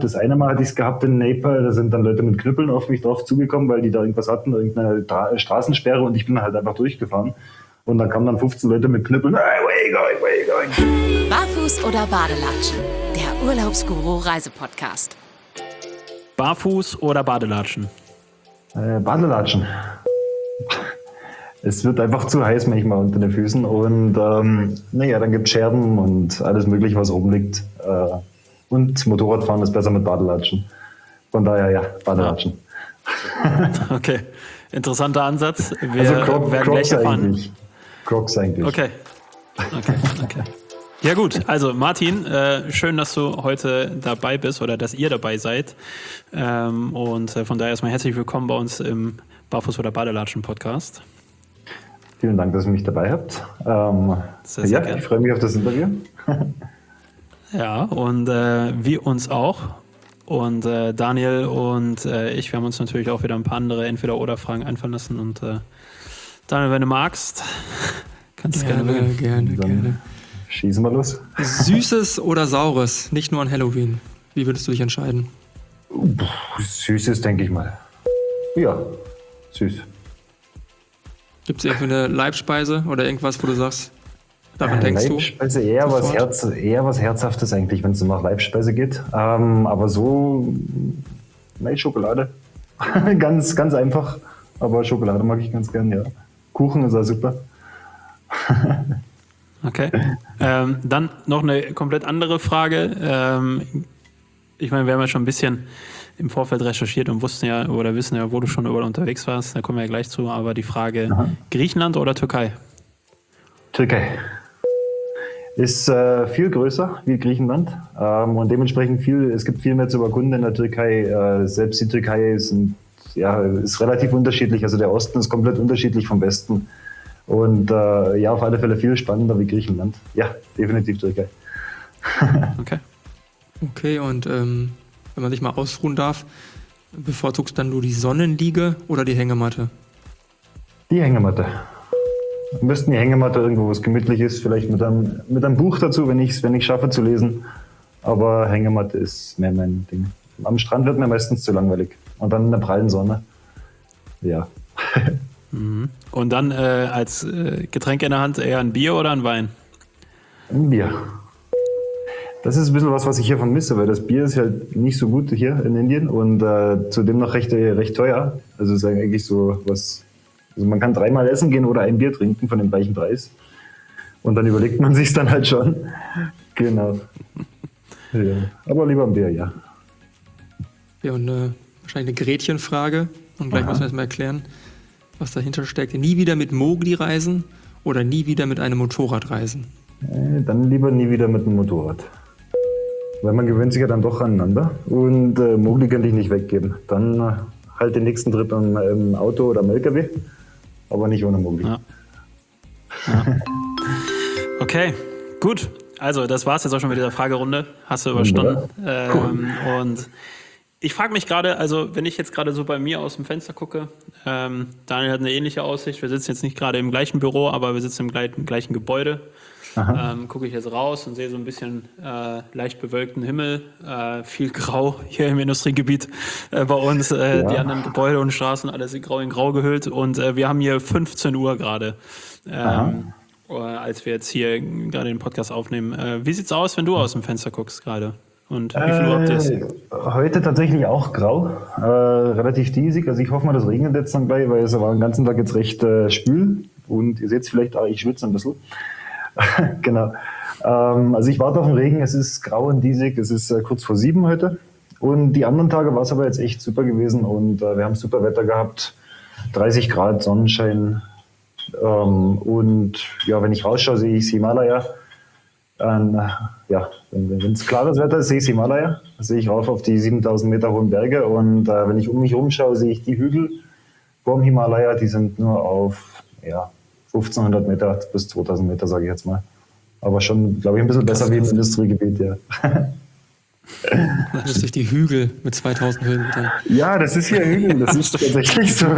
Das eine Mal hatte ich es gehabt in Nepal, da sind dann Leute mit Knüppeln auf mich drauf zugekommen, weil die da irgendwas hatten, irgendeine Straßensperre und ich bin halt einfach durchgefahren. Und dann kamen dann 15 Leute mit Knüppeln. Hey, where you going? Barfuß oder Badelatschen? Der Urlaubsguru Reisepodcast. Barfuß oder Badelatschen? Badelatschen. Es wird einfach zu heiß manchmal unter den Füßen und dann gibt es Scherben und alles mögliche, was oben liegt. Und Motorradfahren ist besser mit Badelatschen. Von daher, ja, Badelatschen. Okay, interessanter Ansatz. Wir also werden Crocs gleich erfahren. eigentlich. Crocs eigentlich. Okay. Ja gut, also Martin, schön, dass du heute dabei bist oder dass ihr dabei seid. Und von daher erstmal herzlich willkommen bei uns im Barfuß- oder Badelatschen-Podcast. Vielen Dank, dass ihr mich dabei habt. Sehr gerne. Ich freue mich auf das Interview. Ja, und wir uns auch. Und Daniel und ich, wir haben uns natürlich auch wieder ein paar andere Entweder-Oder-Fragen einfallen lassen. Und Daniel, wenn du magst, kannst du gerne beginnen. Gerne. Schießen wir los. Süßes oder Saures, nicht nur an Halloween. Wie würdest du dich entscheiden? Süßes, denke ich mal. Ja, süß. Gibt es irgendwie eine Leibspeise oder irgendwas, wo du sagst, daran denkst du? Leibspeise eher was Herzhaftes eigentlich, wenn es nach Leibspeise geht. Aber so, Schokolade. ganz einfach. Aber Schokolade mag ich ganz gern, ja. Kuchen ist auch super. Okay. Dann noch eine komplett andere Frage. Ich meine, wir haben ja schon ein bisschen im Vorfeld recherchiert und wissen ja, wo du schon überall unterwegs warst. Da kommen wir ja gleich zu. Aber die Frage, Griechenland oder Türkei? Türkei. Ist viel größer wie Griechenland und dementsprechend es gibt viel mehr zu erkunden in der Türkei. Selbst die Türkei ist relativ unterschiedlich. Also der Osten ist komplett unterschiedlich vom Westen. Und auf alle Fälle viel spannender wie Griechenland. Ja, definitiv Türkei. Okay, und wenn man sich mal ausruhen darf, bevorzugst dann du die Sonnenliege oder die Hängematte? Die Hängematte. Am besten die Hängematte irgendwo, wo es gemütlich ist, vielleicht mit einem Buch dazu, wenn ich schaffe zu lesen. Aber Hängematte ist mehr mein Ding. Am Strand wird mir meistens zu langweilig. Und dann in der prallen Sonne. Ja. Und dann als Getränk in der Hand eher ein Bier oder ein Wein? Ein Bier. Das ist ein bisschen was ich hier vermisse, weil das Bier ist halt nicht so gut hier in Indien und zudem noch recht teuer. Also ist eigentlich so was. Also man kann 3-mal essen gehen oder ein Bier trinken von dem gleichen Preis. Und dann überlegt man sich dann halt schon. Genau. Ja. Aber lieber ein Bier, ja. Ja, und wahrscheinlich eine Gretchenfrage. Und gleich müssen wir erstmal erklären, was dahinter steckt. Nie wieder mit Mogli reisen oder nie wieder mit einem Motorrad reisen? Dann lieber nie wieder mit einem Motorrad. Weil man gewöhnt sich ja dann doch aneinander. Und Mogli könnte ich nicht weggeben. Dann halt den nächsten Trip im Auto oder im LKW. Aber nicht ohne Mogli. Ja. Okay, gut. Also das war's jetzt auch schon mit dieser Fragerunde. Hast du überstanden. Cool. Und ich frage mich gerade, also wenn ich jetzt gerade so bei mir aus dem Fenster gucke, Daniel hat eine ähnliche Aussicht. Wir sitzen jetzt nicht gerade im gleichen Büro, aber wir sitzen im gleichen Gebäude. Gucke ich jetzt raus und sehe so ein bisschen leicht bewölkten Himmel, viel Grau hier im Industriegebiet bei uns, die anderen Gebäude und Straßen, alles in Grau gehüllt und wir haben hier 15 Uhr gerade, als wir jetzt hier gerade den Podcast aufnehmen. Wie sieht's aus, wenn du aus dem Fenster guckst gerade? Und wie viel Uhr habt ihr es? Heute tatsächlich auch grau, relativ diesig, also ich hoffe mal, das regnet jetzt dann gleich, weil es war den ganzen Tag jetzt recht schwül und ihr seht es vielleicht, ich schwitze ein bisschen. Genau. Also ich warte auf den Regen, es ist grau und diesig, es ist kurz vor 7 heute. Und die anderen Tage war es aber jetzt echt super gewesen und wir haben super Wetter gehabt. 30 Grad, Sonnenschein. Und ja, wenn ich rausschaue, sehe ich das Himalaya. Wenn es klares Wetter ist, sehe ich das Himalaya. Da sehe ich rauf auf die 7000 Meter hohen Berge. Und wenn ich um mich rumschaue, sehe ich die Hügel vorm Himalaya. Die sind nur auf 1500 Meter bis 2000 Meter, sage ich jetzt mal. Aber schon, glaube ich, ein bisschen besser wie im Industriegebiet, ja. Das ist durch die Hügel mit 2000 Höhenmetern. Ja, das ist hier Hügel, das ist tatsächlich so.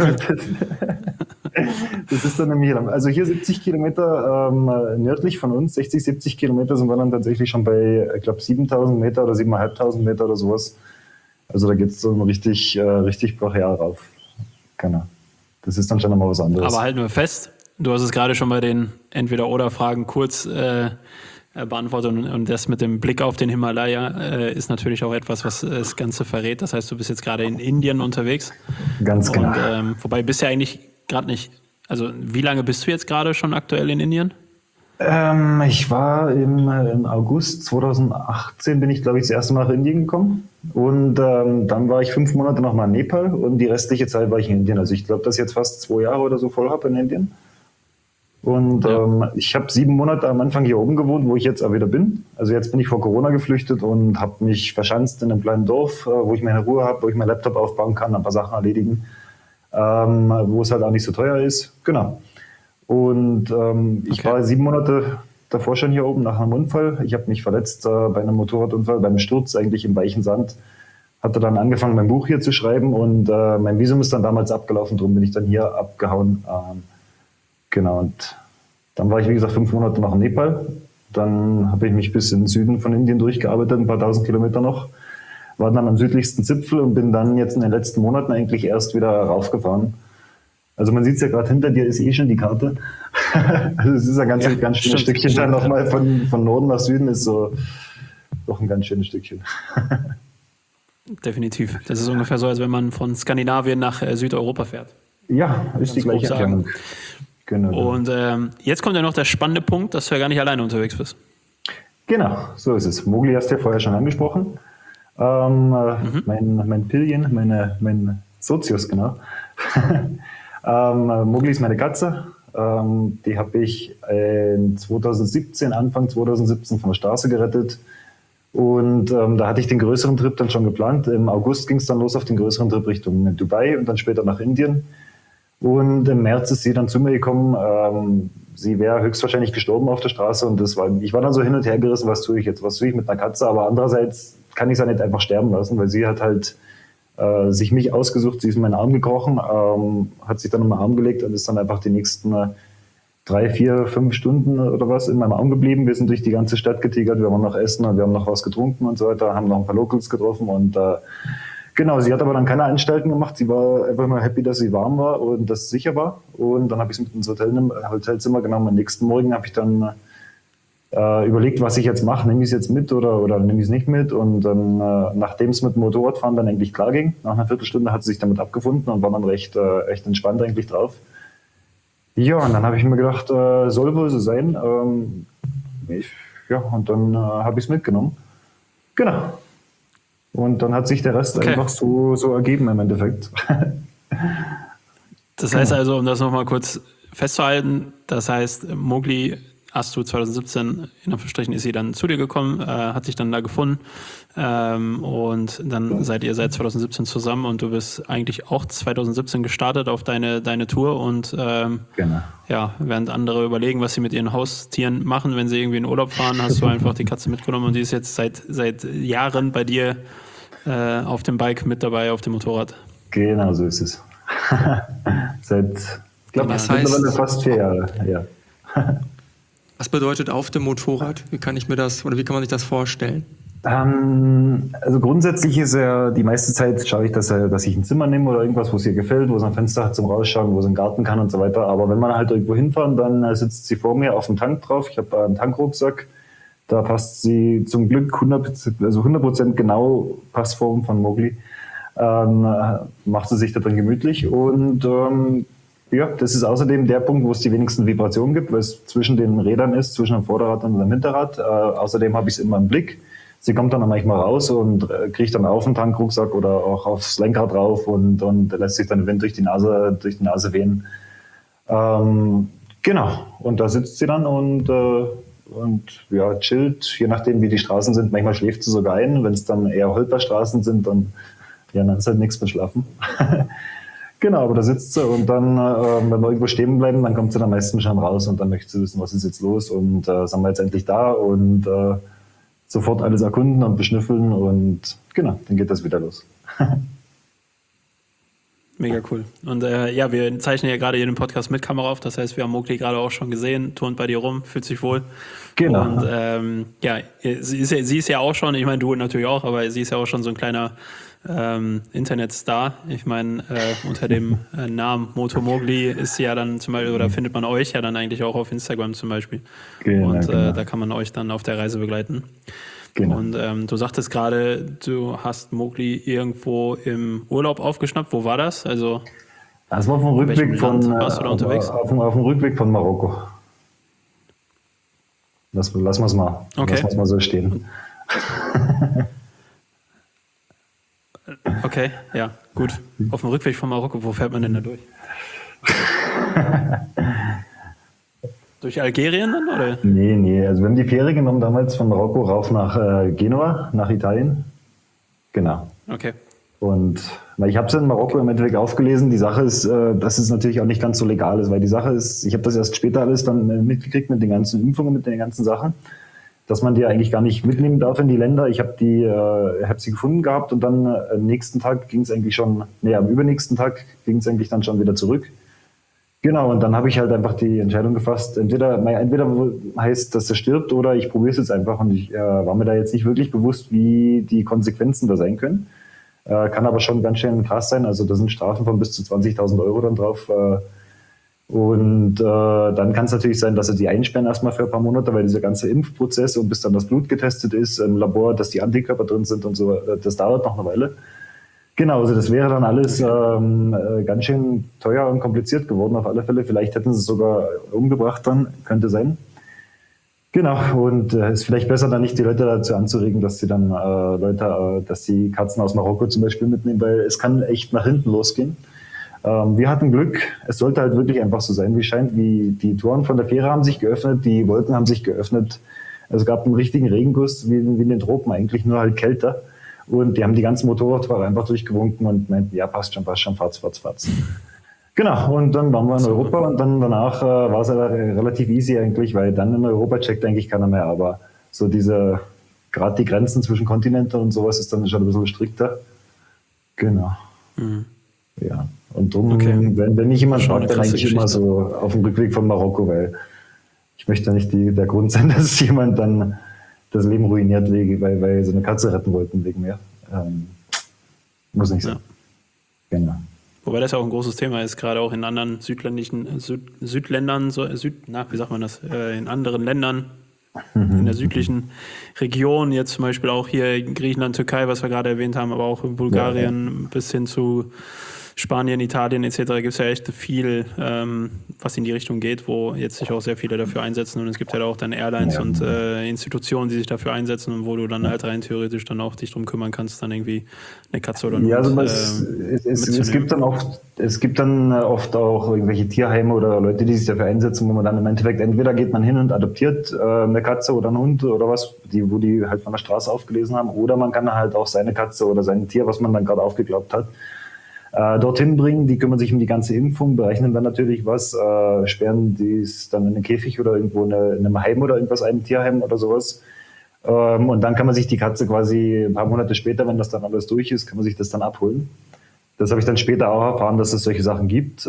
Das ist dann nämlich, also hier 70 Kilometer nördlich von uns, 60, 70 Kilometer sind wir dann tatsächlich schon bei, ich glaube, 7000 Meter oder 7500 Meter oder sowas. Also da geht es so richtig brachial rauf. Genau. Das ist dann schon nochmal was anderes. Aber halten wir fest, du hast es gerade schon bei den Entweder-Oder-Fragen kurz beantwortet und das mit dem Blick auf den Himalaya ist natürlich auch etwas, was das Ganze verrät. Das heißt, du bist jetzt gerade in Indien unterwegs. Ganz genau. Und, wobei bist ja eigentlich gerade nicht, also wie lange bist du jetzt gerade schon aktuell in Indien? Ich war im August 2018 bin ich, glaube ich, das erste Mal nach Indien gekommen. Und dann war ich 5 Monate noch mal in Nepal und die restliche Zeit war ich in Indien. Also ich glaube, dass ich jetzt fast 2 Jahre oder so voll habe in Indien. Und ich habe 7 Monate am Anfang hier oben gewohnt, wo ich jetzt auch wieder bin. Also jetzt bin ich vor Corona geflüchtet und habe mich verschanzt in einem kleinen Dorf, wo ich meine Ruhe habe, wo ich meinen Laptop aufbauen kann, ein paar Sachen erledigen, wo es halt auch nicht so teuer ist. Genau. Und ich war 7 Monate davor schon hier oben nach einem Unfall. Ich habe mich verletzt bei einem Motorradunfall, beim Sturz eigentlich im weichen Sand. Hatte dann angefangen, mein Buch hier zu schreiben und mein Visum ist dann damals abgelaufen, darum bin ich dann hier abgehauen. Genau, und dann war ich, wie gesagt, 5 Monate noch in Nepal. Dann habe ich mich bis in den Süden von Indien durchgearbeitet, ein paar tausend Kilometer noch. War dann am südlichsten Zipfel und bin dann jetzt in den letzten Monaten eigentlich erst wieder raufgefahren. Also man sieht es ja gerade, hinter dir ist schon die Karte. Also es ist ein ganz schönes Stückchen. Dann nochmal von Norden nach Süden ist so doch ein ganz schönes Stückchen. Definitiv. Das ist ungefähr so, als wenn man von Skandinavien nach Südeuropa fährt. Ja, ist die gleiche Erklärung. Genau. Und jetzt kommt ja noch der spannende Punkt, dass du ja gar nicht alleine unterwegs bist. Genau, so ist es. Mowgli hast du ja vorher schon angesprochen. Mein Pillion, mein Sozius, genau. Mowgli ist meine Katze. Die habe ich Anfang 2017 von der Straße gerettet. Und da hatte ich den größeren Trip dann schon geplant. Im August ging es dann los auf den größeren Trip Richtung Dubai und dann später nach Indien. Und im März ist sie dann zu mir gekommen. Sie wäre höchstwahrscheinlich gestorben auf der Straße. Und ich war dann so hin und her gerissen, was tue ich jetzt? Was tue ich mit einer Katze? Aber andererseits kann ich sie nicht einfach sterben lassen, weil sie hat halt sich mich ausgesucht. Sie ist in meinen Arm gekrochen, hat sich dann in meinen Arm gelegt und ist dann einfach die nächsten 3, 4, 5 Stunden oder was in meinem Arm geblieben. Wir sind durch die ganze Stadt getigert, wir waren noch essen und wir haben noch was getrunken und so weiter, haben noch ein paar Locals getroffen und genau, sie hat aber dann keine Anstalten gemacht. Sie war einfach nur happy, dass sie warm war und dass es sicher war. Und dann habe ich sie mit ins Hotelzimmer genommen. Am nächsten Morgen habe ich dann überlegt, was ich jetzt mache. Nehme ich es jetzt mit oder nehme ich es nicht mit? Und dann, nachdem es mit dem Motorradfahren dann eigentlich klar ging, nach einer Viertelstunde hat sie sich damit abgefunden und war dann echt entspannt eigentlich drauf. Ja, und dann habe ich mir gedacht, soll wohl so sein. Und dann habe ich es mitgenommen. Genau. Und dann hat sich der Rest einfach so ergeben im Endeffekt. Das heißt also, um das nochmal kurz festzuhalten, das heißt, Mowgli hast du 2017, in Anführungsstrichen, ist sie dann zu dir gekommen, hat sich dann da gefunden und dann seid ihr seit 2017 zusammen und du bist eigentlich auch 2017 gestartet auf deine Tour und genau. Ja, während andere überlegen, was sie mit ihren Haustieren machen, wenn sie irgendwie in Urlaub fahren, hast du einfach die Katze mitgenommen und die ist jetzt seit Jahren bei dir auf dem Bike mit dabei, auf dem Motorrad. Genau, so ist es. Ich glaube, mittlerweile fast 4 Jahre, ja. Was bedeutet auf dem Motorrad? Wie kann man sich das vorstellen? Also grundsätzlich ist die meiste Zeit schaue ich, dass ich ein Zimmer nehme oder irgendwas, wo es ihr gefällt, wo es ein Fenster hat zum Rausschauen, wo es einen Garten kann und so weiter. Aber wenn man halt irgendwo hinfahren, dann sitzt sie vor mir auf dem Tank drauf. Ich habe einen Tankrucksack. Da passt sie zum Glück 100% genau Passform von Mowgli. Macht sie sich da drin gemütlich und ja, das ist außerdem der Punkt, wo es die wenigsten Vibrationen gibt, weil es zwischen den Rädern ist, zwischen dem Vorderrad und dem Hinterrad. Außerdem habe ich es immer im Blick. Sie kommt dann manchmal raus und kriegt dann auf den Tankrucksack oder auch aufs Lenkrad drauf und lässt sich dann den Wind durch die Nase wehen. Genau, und da sitzt sie dann und ja, chillt, je nachdem wie die Straßen sind. Manchmal schläft sie sogar ein. Wenn es dann eher Holperstraßen sind, dann ist halt nichts mit Schlafen. Genau, aber da sitzt sie und dann, wenn wir irgendwo stehen bleiben, dann kommt sie dann meistens schon raus und dann möchte sie wissen, was ist jetzt los und sind wir jetzt endlich da und sofort alles erkunden und beschnüffeln und genau, dann geht das wieder los. Mega cool. Und ja, wir zeichnen ja gerade hier den Podcast mit Kamera auf, das heißt, wir haben Mowgli gerade auch schon gesehen, turnt bei dir rum, fühlt sich wohl. Genau. Und ja, sie ist ja auch schon, ich meine, du natürlich auch, aber sie ist ja auch schon so ein kleiner Internetstar. Ich meine, unter dem Namen Moto Mogli ist ja dann zum Beispiel, oder findet man euch ja dann eigentlich auch auf Instagram zum Beispiel. Genau, und genau. da kann man euch dann auf der Reise begleiten. Genau. Und du sagtest gerade, du hast Mogli irgendwo im Urlaub aufgeschnappt. Wo war das? Also Das war auf dem Rückweg Warst du da unterwegs? auf dem Rückweg von Marokko. Lassen wir es mal. Okay. Lassen wir es mal so stehen. Okay, ja, gut. Auf dem Rückweg von Marokko, wo fährt man denn da durch? Durch Algerien dann, oder? Nee. Also wir haben die Fähre genommen damals von Marokko rauf nach Genua, nach Italien. Genau. Okay. Und ich habe es in Marokko im Endeffekt aufgelesen. Die Sache ist, dass es natürlich auch nicht ganz so legal ist, weil die Sache ist, ich habe das erst später alles dann mitgekriegt mit den ganzen Impfungen, mit den ganzen Sachen, dass man die eigentlich gar nicht mitnehmen darf in die Länder. Ich habe sie gefunden gehabt und dann am nächsten Tag ging es eigentlich schon, am übernächsten Tag ging es eigentlich dann schon wieder zurück. Genau, und dann habe ich halt einfach die Entscheidung gefasst, entweder heißt, dass er stirbt oder ich probiere es jetzt einfach, und ich war mir da jetzt nicht wirklich bewusst, wie die Konsequenzen da sein können. Kann aber schon ganz schön krass sein, also da sind Strafen von bis zu 20.000 Euro dann drauf. Und dann kann es natürlich sein, dass sie die einsperren erstmal für ein paar Monate, weil dieser ganze Impfprozess und bis dann das Blut getestet ist im Labor, dass die Antikörper drin sind und so, das dauert noch eine Weile. Genau, also das wäre dann alles ganz schön teuer und kompliziert geworden auf alle Fälle. Vielleicht hätten sie es sogar umgebracht dann, könnte sein. Genau, und es ist vielleicht besser, dann nicht die Leute dazu anzuregen, dass sie dann dass die Katzen aus Marokko zum Beispiel mitnehmen, weil es kann echt nach hinten losgehen. Wir hatten Glück, es sollte halt wirklich einfach so sein, wie es scheint. Die Toren von der Fähre haben sich geöffnet, die Wolken haben sich geöffnet. Es gab einen richtigen Regenguss, wie in den Tropen eigentlich, nur halt kälter. Und die haben die ganzen Motorradfahrer einfach durchgewunken und meinten, ja, passt schon, fahrt's. Genau, und dann waren wir in Europa und dann danach war es relativ easy eigentlich, weil dann in Europa checkt eigentlich keiner mehr. Aber so gerade die Grenzen zwischen Kontinenten und sowas ist dann schon ein bisschen strikter. Genau. Mhm. Ja, und drum, Okay. wenn mich jemand Schon fragt, dann eine eigentlich immer Geschichte. so auf dem Rückweg von Marokko, weil ich möchte nicht der Grund sein, dass jemand dann das Leben ruiniert, weil sie eine Katze retten wollten wegen mir. Muss nicht sein. Ja. Genau. Wobei das ja auch ein großes Thema ist, gerade auch in anderen Südländern, wie sagt man das, in anderen Ländern, in der südlichen Region, jetzt zum Beispiel auch hier in Griechenland, Türkei, was wir gerade erwähnt haben, aber auch in Bulgarien bis hin zu Spanien, Italien etc. gibt es ja echt viel, was in die Richtung geht, wo jetzt sich auch sehr viele dafür einsetzen, und es gibt halt auch dann Airlines und Institutionen, die sich dafür einsetzen und wo du dann halt rein theoretisch dann auch dich drum kümmern kannst, dann irgendwie eine Katze oder einen Ja, Hund, also es gibt dann oft auch irgendwelche Tierheime oder Leute, die sich dafür einsetzen, wo man dann im Endeffekt entweder geht man hin und adoptiert eine Katze oder einen Hund oder was, wo die halt von der Straße aufgelesen haben, oder man kann halt auch seine Katze oder sein Tier, was man dann gerade aufgeglaubt hat, dorthin bringen. Die kümmern sich um die ganze Impfung, berechnen dann natürlich was, sperren die dann in einen Käfig oder irgendwo in einem Heim oder irgendwas, einem Tierheim oder sowas. Und dann kann man sich die Katze quasi ein paar Monate später, wenn das dann alles durch ist, kann man sich das dann abholen. Das habe ich dann später auch erfahren, dass es solche Sachen gibt.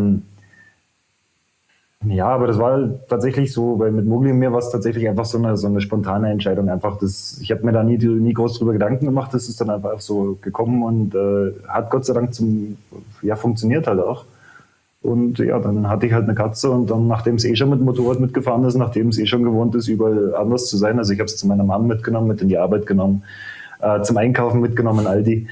Ja, aber das war tatsächlich so, weil mit Mogli und mir war es tatsächlich einfach so eine spontane Entscheidung. Einfach ich habe mir da nie groß drüber Gedanken gemacht, das ist dann einfach so gekommen und hat Gott sei Dank funktioniert halt auch. Und ja, dann hatte ich halt eine Katze, und dann, nachdem es schon mit dem Motorrad mitgefahren ist, nachdem es schon gewohnt ist, überall anders zu sein, also ich habe es zu meiner Mom mitgenommen, mit in die Arbeit genommen, zum Einkaufen mitgenommen in Aldi.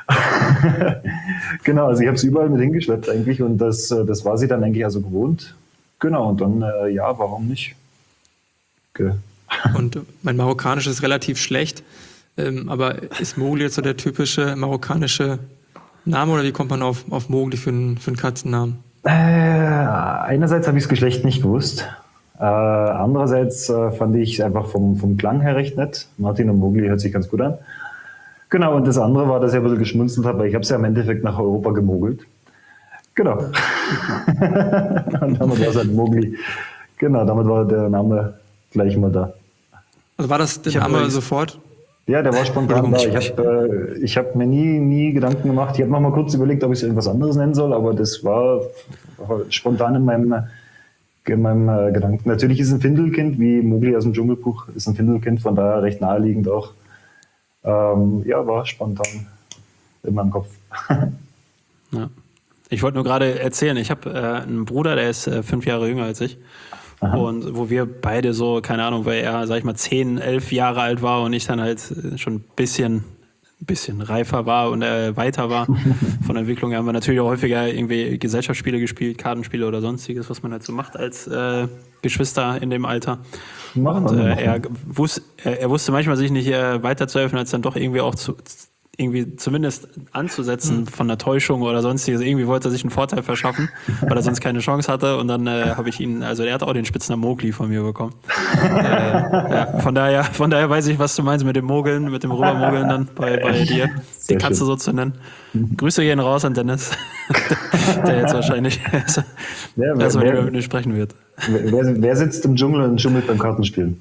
Genau, also ich habe es überall mit hingeschleppt eigentlich, und das war sie dann eigentlich also gewohnt. Genau, und dann, warum nicht? Okay. Und mein Marokkanisch ist relativ schlecht, aber ist Mogli jetzt so der typische marokkanische Name, oder wie kommt man auf Mogli für einen Katzennamen? Einerseits habe ich das Geschlecht nicht gewusst. Andererseits fand ich es einfach vom Klang her recht nett. Martin und Mogli hört sich ganz gut an. Genau, und das andere war, dass ich ein bisschen geschmunzelt habe, weil ich habe es ja im Endeffekt nach Europa gemogelt. Genau. Und damit war es halt Mogli. Genau, damit war der Name gleich mal da. Also war das der Name sofort? Ja, der war spontan da. Ich hab mir nie Gedanken gemacht. Ich habe noch mal kurz überlegt, ob ich es irgendwas anderes nennen soll, aber das war spontan in meinem Gedanken. Natürlich ist ein Findelkind, wie Mogli aus dem Dschungelbuch, ist ein Findelkind, von daher recht naheliegend auch. War spontan. in meinem Kopf. Ja. Ich wollte nur gerade erzählen, ich habe einen Bruder, der ist 5 Jahre jünger als ich. Aha. Und wo wir beide so, keine Ahnung, weil er, sag ich mal, 10, 11 Jahre alt war und ich dann halt schon ein bisschen reifer war und weiter war von der Entwicklung her, haben wir natürlich auch häufiger irgendwie Gesellschaftsspiele gespielt, Kartenspiele oder sonstiges, was man halt so macht als Geschwister in dem Alter. Und er wusste manchmal sich nicht weiterzuhelfen, als dann doch irgendwie auch irgendwie zumindest anzusetzen von einer Täuschung oder sonstiges. Irgendwie wollte er sich einen Vorteil verschaffen, weil er sonst keine Chance hatte. Und dann habe ich ihn, also er hat auch den Spitznamen Mowgli von mir bekommen. Ja, von daher weiß ich, was du meinst mit dem Mogeln, mit dem Rübermogeln dann bei dir. Die Katze so zu nennen. Grüße gehen raus an Dennis, der jetzt wahrscheinlich erstmal mit mir sprechen wird. Wer sitzt im Dschungel und schummelt beim Kartenspielen?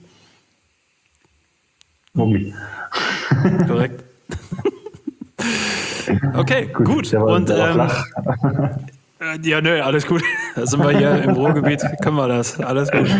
Mowgli. Korrekt. Okay, gut. Und ja, nö, alles gut. Da sind wir hier im Ruhrgebiet, können wir das. Alles gut.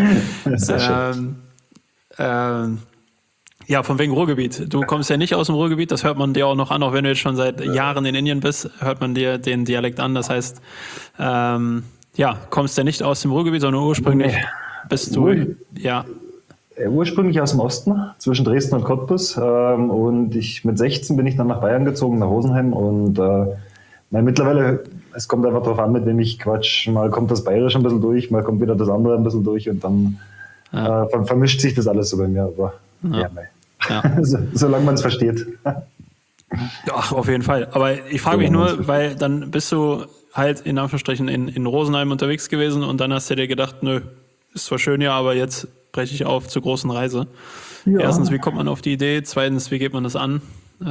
Ja, von wegen Ruhrgebiet. Du kommst ja nicht aus dem Ruhrgebiet, das hört man dir auch noch an, auch wenn du jetzt schon seit Jahren in Indien bist, hört man dir den Dialekt an. Das heißt, kommst ja nicht aus dem Ruhrgebiet, sondern ursprünglich bist du, ursprünglich aus dem Osten, zwischen Dresden und Cottbus. Und mit 16 bin ich dann nach Bayern gezogen, nach Rosenheim. Und mittlerweile, es kommt einfach darauf an, mit wem ich quatsch. Mal kommt das Bayerische ein bisschen durch, mal kommt wieder das andere ein bisschen durch. Und dann vermischt sich das alles so bei mir. Aber solange man es versteht. Ach, auf jeden Fall. Aber ich frage mich nur, weil dann bist du halt in Anführungsstrichen in Rosenheim unterwegs gewesen und dann hast du dir gedacht, nö, ist zwar schön ja, aber jetzt breche ich auf zur großen Reise. Ja. Erstens, wie kommt man auf die Idee? Zweitens, wie geht man das an?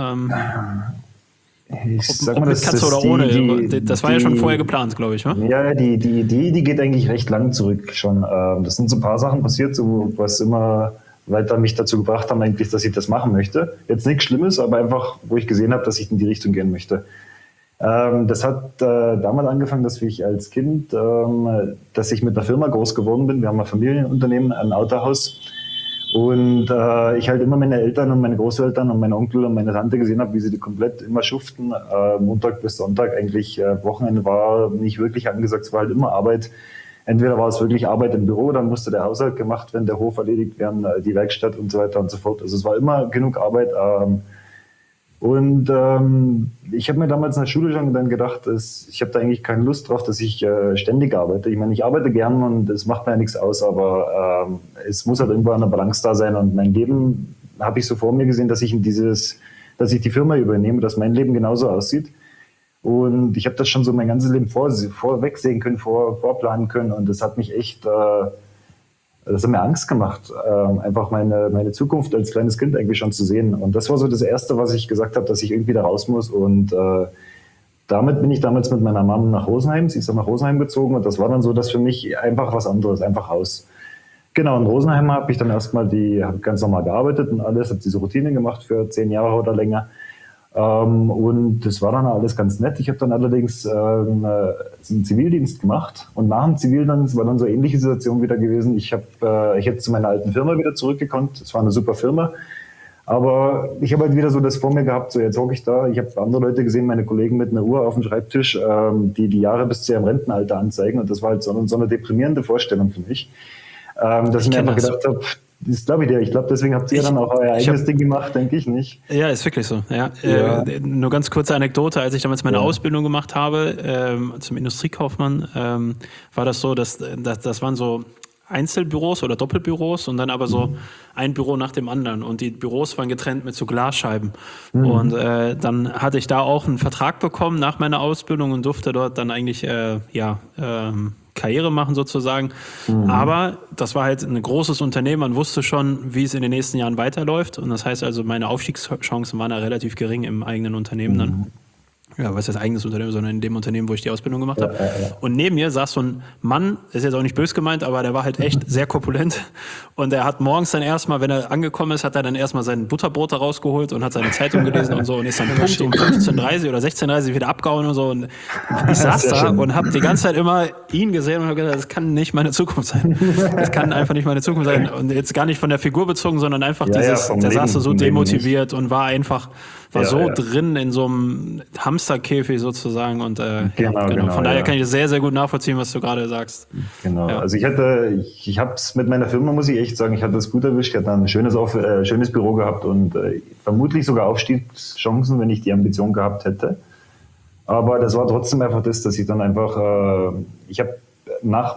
Ich sag mal, mit Katze oder ohne? Das war ja schon vorher geplant, glaube ich, oder? Ja, die Idee, die geht eigentlich recht lang zurück schon. Das sind so ein paar Sachen passiert, so, was immer weiter mich dazu gebracht haben, eigentlich, dass ich das machen möchte. Jetzt nichts Schlimmes, aber einfach, wo ich gesehen habe, dass ich in die Richtung gehen möchte. Das hat damals angefangen, dass ich als Kind, dass ich mit einer Firma groß geworden bin. Wir haben ein Familienunternehmen, ein Autohaus. Und ich halt immer meine Eltern und meine Großeltern und meine Onkel und meine Tante gesehen habe, wie sie die komplett immer schuften. Montag bis Sonntag eigentlich. Wochenende war nicht wirklich angesagt, es war halt immer Arbeit. Entweder war es wirklich Arbeit im Büro, dann musste der Haushalt gemacht werden, der Hof erledigt werden, die Werkstatt und so weiter und so fort. Also es war immer genug Arbeit. Und ich habe mir damals in der Schule schon dann gedacht, ich habe da eigentlich keine Lust drauf, dass ich ständig arbeite. Ich meine, ich arbeite gern und es macht mir ja nichts aus, aber es muss halt irgendwo eine Balance da sein. Und mein Leben habe ich so vor mir gesehen, dass ich dass ich die Firma übernehme, dass mein Leben genauso aussieht. Und ich habe das schon so mein ganzes Leben vorwegsehen können, vorplanen können. Und das hat mich echt... Das hat mir Angst gemacht, einfach meine Zukunft als kleines Kind eigentlich schon zu sehen. Und das war so das Erste, was ich gesagt habe, dass ich irgendwie da raus muss. Und damit bin ich damals mit meiner Mama nach Rosenheim. Sie ist dann nach Rosenheim gezogen und das war dann so, dass für mich einfach was anderes, einfach raus. Genau, in Rosenheim habe ich dann erstmal ganz normal gearbeitet und alles, habe diese Routine gemacht für 10 Jahre oder länger. Und das war dann alles ganz nett. Ich habe dann allerdings einen Zivildienst gemacht und nach dem Zivildienst war dann so eine ähnliche Situation wieder gewesen. Ich hätte zu meiner alten Firma wieder zurückgekonnt. Es war eine super Firma, aber ich habe halt wieder so das vor mir gehabt, so jetzt hocke ich da. Ich habe andere Leute gesehen, meine Kollegen mit einer Uhr auf dem Schreibtisch, die Jahre bis zu ihrem Rentenalter anzeigen und das war halt so eine deprimierende Vorstellung für mich, dass ich mir einfach gedacht habe, das glaube ich dir. Ich glaube, deswegen habt ihr dann auch euer eigenes Ding gemacht, denke ich nicht. Ja, ist wirklich so. Ja. Nur ganz kurze Anekdote, als ich damals meine Ausbildung gemacht habe zum Industriekaufmann, war das so, dass das waren so Einzelbüros oder Doppelbüros und dann aber so ein Büro nach dem anderen und die Büros waren getrennt mit so Glasscheiben. Und dann hatte ich da auch einen Vertrag bekommen nach meiner Ausbildung und durfte dort dann eigentlich Karriere machen sozusagen. Aber das war halt ein großes Unternehmen. Man wusste schon, wie es in den nächsten Jahren weiterläuft. Und das heißt also, meine Aufstiegschancen waren da relativ gering im eigenen Unternehmen dann. Ja, was heißt eigenes Unternehmen, sondern in dem Unternehmen, wo ich die Ausbildung gemacht habe. Und neben mir saß so ein Mann, ist jetzt auch nicht böse gemeint, aber der war halt echt sehr korpulent. Und er hat morgens dann erstmal, wenn er angekommen ist, hat er dann erstmal sein Butterbrot da rausgeholt und hat seine Zeitung gelesen und so und ist dann Punkt um 15:30 oder 16:30 wieder abgehauen und so. Und ich saß da und habe die ganze Zeit immer ihn gesehen und habe gedacht, das kann nicht meine Zukunft sein. Das kann einfach nicht meine Zukunft sein. Und jetzt gar nicht von der Figur bezogen, sondern einfach der saß so demotiviert und war einfach war Ja, so ja. drin in so einem Hamsterkäfig sozusagen und Genau, von daher ja. kann ich das sehr, sehr gut nachvollziehen, was du gerade sagst. Genau. Ja. Also ich habe es mit meiner Firma, muss ich echt sagen, ich hatte das gut erwischt. Ich hatte ein schönes Büro gehabt und vermutlich sogar Aufstiegschancen, wenn ich die Ambition gehabt hätte. Aber das war trotzdem einfach das, dass ich dann einfach, ich habe nach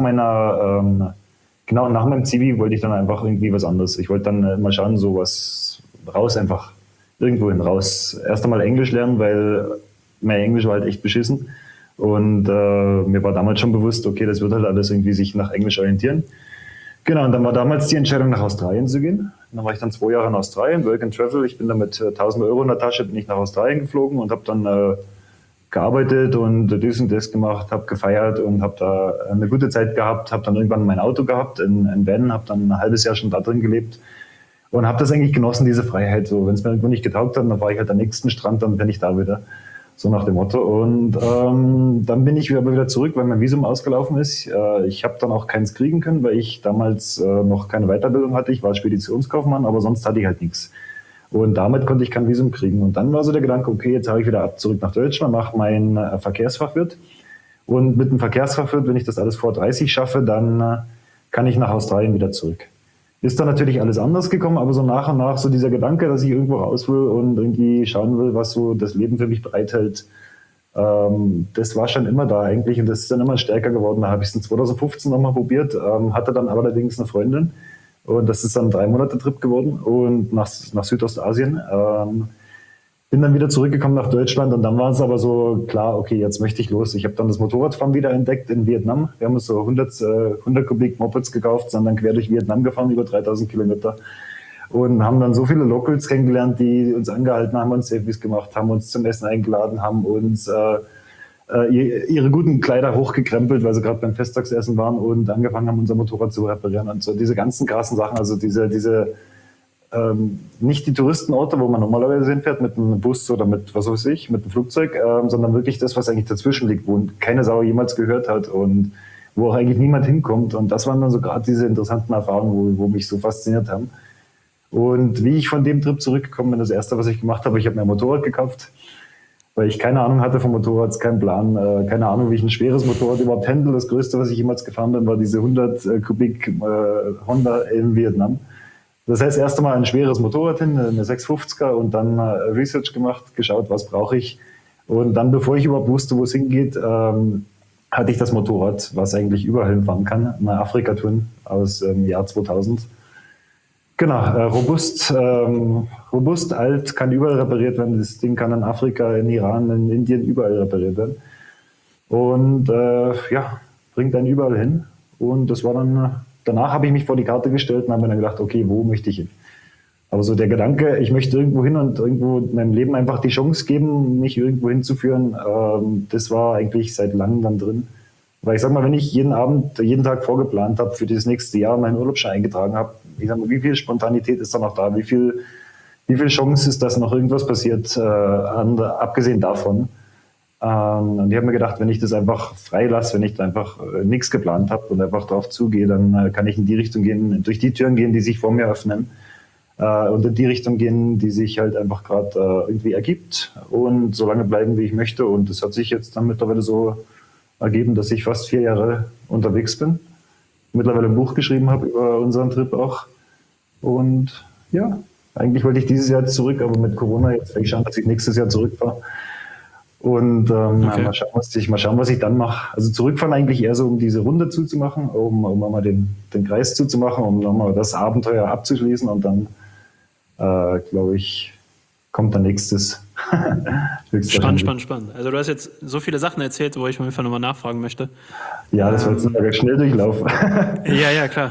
nach meinem Zivi wollte ich dann einfach irgendwie was anderes. Ich wollte dann mal schauen, so was raus, einfach irgendwo hin raus. Erst einmal Englisch lernen, weil mein Englisch war halt echt beschissen. Und mir war damals schon bewusst, okay, das wird halt alles irgendwie sich nach Englisch orientieren. Genau, und dann war damals die Entscheidung, nach Australien zu gehen. Dann war ich dann 2 Jahre in Australien, Work and Travel. Ich bin dann mit 1.000 Euro in der Tasche bin ich nach Australien geflogen und habe dann gearbeitet und dies und das gemacht, habe gefeiert und habe da eine gute Zeit gehabt, habe dann irgendwann mein Auto gehabt in Van, habe dann ein halbes Jahr schon da drin gelebt und habe das eigentlich genossen, diese Freiheit. So, wenn es mir irgendwo nicht getaugt hat, dann war ich halt am nächsten Strand, dann bin ich da wieder, so nach dem Motto. Und dann bin ich aber wieder zurück, weil mein Visum ausgelaufen ist. Ich habe dann auch keins kriegen können, weil ich damals noch keine Weiterbildung hatte. Ich war Speditionskaufmann, aber sonst hatte ich halt nichts. Und damit konnte ich kein Visum kriegen. Und dann war so der Gedanke, okay, jetzt habe ich wieder zurück nach Deutschland, mache mein Verkehrsfachwirt. Und mit dem Verkehrsfachwirt, wenn ich das alles vor 30 schaffe, dann kann ich nach Australien wieder zurück. Ist dann natürlich alles anders gekommen, aber so nach und nach so dieser Gedanke, dass ich irgendwo raus will und irgendwie schauen will, was so das Leben für mich bereithält, das war schon immer da eigentlich und das ist dann immer stärker geworden. Da habe ich es in 2015 nochmal probiert, hatte dann allerdings eine Freundin. Und das ist dann ein 3-Monate-Trip geworden und nach Südostasien. Bin dann wieder zurückgekommen nach Deutschland und dann war es aber so klar, okay, jetzt möchte ich los. Ich habe dann das Motorradfahren wieder entdeckt in Vietnam. Wir haben uns so 100 Kubik Mopeds gekauft, sind dann quer durch Vietnam gefahren, über 3000 Kilometer. Und haben dann so viele Locals kennengelernt, die uns angehalten haben, uns Selfies gemacht haben, uns zum Essen eingeladen haben, uns ihre guten Kleider hochgekrempelt, weil sie gerade beim Festtagsessen waren und angefangen haben, unser Motorrad zu reparieren und so diese ganzen krassen Sachen, also nicht die Touristenorte, wo man normalerweise hinfährt mit einem Bus oder mit was weiß ich, mit einem Flugzeug, sondern wirklich das, was eigentlich dazwischen liegt, wo keine Sau jemals gehört hat und wo auch eigentlich niemand hinkommt. Und das waren dann so gerade diese interessanten Erfahrungen, wo mich so fasziniert haben. Und wie ich von dem Trip zurückgekommen bin, das Erste, was ich gemacht habe, ich habe mir ein Motorrad gekauft, weil ich keine Ahnung hatte vom Motorrad, keinen Plan, keine Ahnung, wie ich ein schweres Motorrad überhaupt handle. Das Größte, was ich jemals gefahren bin, war diese 100 Kubik Honda in Vietnam. Das heißt, erst einmal ein schweres Motorrad hin, eine 650er und dann Research gemacht, geschaut, was brauche ich. Und dann, bevor ich überhaupt wusste, wo es hingeht, hatte ich das Motorrad, was eigentlich überall hinfahren kann, eine Afrika-Twin aus dem Jahr 2000. Genau, robust, alt, kann überall repariert werden. Das Ding kann in Afrika, in Iran, in Indien überall repariert werden. Und bringt einen überall hin. Und das war dann, danach habe ich mich vor die Karte gestellt und habe mir dann gedacht, okay, wo möchte ich hin? Aber so der Gedanke, ich möchte irgendwo hin und irgendwo meinem Leben einfach die Chance geben, mich irgendwo hinzuführen, das war eigentlich seit langem dann drin. Weil ich sag mal, wenn ich jeden Tag vorgeplant habe, für das nächste Jahr meinen Urlaubsschein eingetragen habe, ich sag mal, wie viel Spontanität ist da noch da? Wie viel Chance ist, dass noch irgendwas passiert, abgesehen davon? Und ich habe mir gedacht, wenn ich das einfach frei lasse, wenn ich da einfach nichts geplant habe und einfach drauf zugehe, dann kann ich in die Richtung gehen, durch die Türen gehen, die sich vor mir öffnen und in die Richtung gehen, die sich halt einfach gerade irgendwie ergibt und so lange bleiben, wie ich möchte. Und das hat sich jetzt dann mittlerweile so ergeben, dass ich fast 4 Jahre unterwegs bin, mittlerweile ein Buch geschrieben habe über unseren Trip auch. Und ja, eigentlich wollte ich dieses Jahr jetzt zurück, aber mit Corona jetzt werde ich schauen, dass ich nächstes Jahr zurückfahre. Und mal schauen, was ich dann mache. Also zurückfahren eigentlich eher so, um diese Runde zuzumachen, um mal den Kreis zuzumachen, um nochmal das Abenteuer abzuschließen und dann, glaube ich, kommt dann nächstes. Spannend. Also du hast jetzt so viele Sachen erzählt, wo ich auf jeden Fall nochmal nachfragen möchte. Ja, das war jetzt ein Schnelldurchlauf. Ja, klar.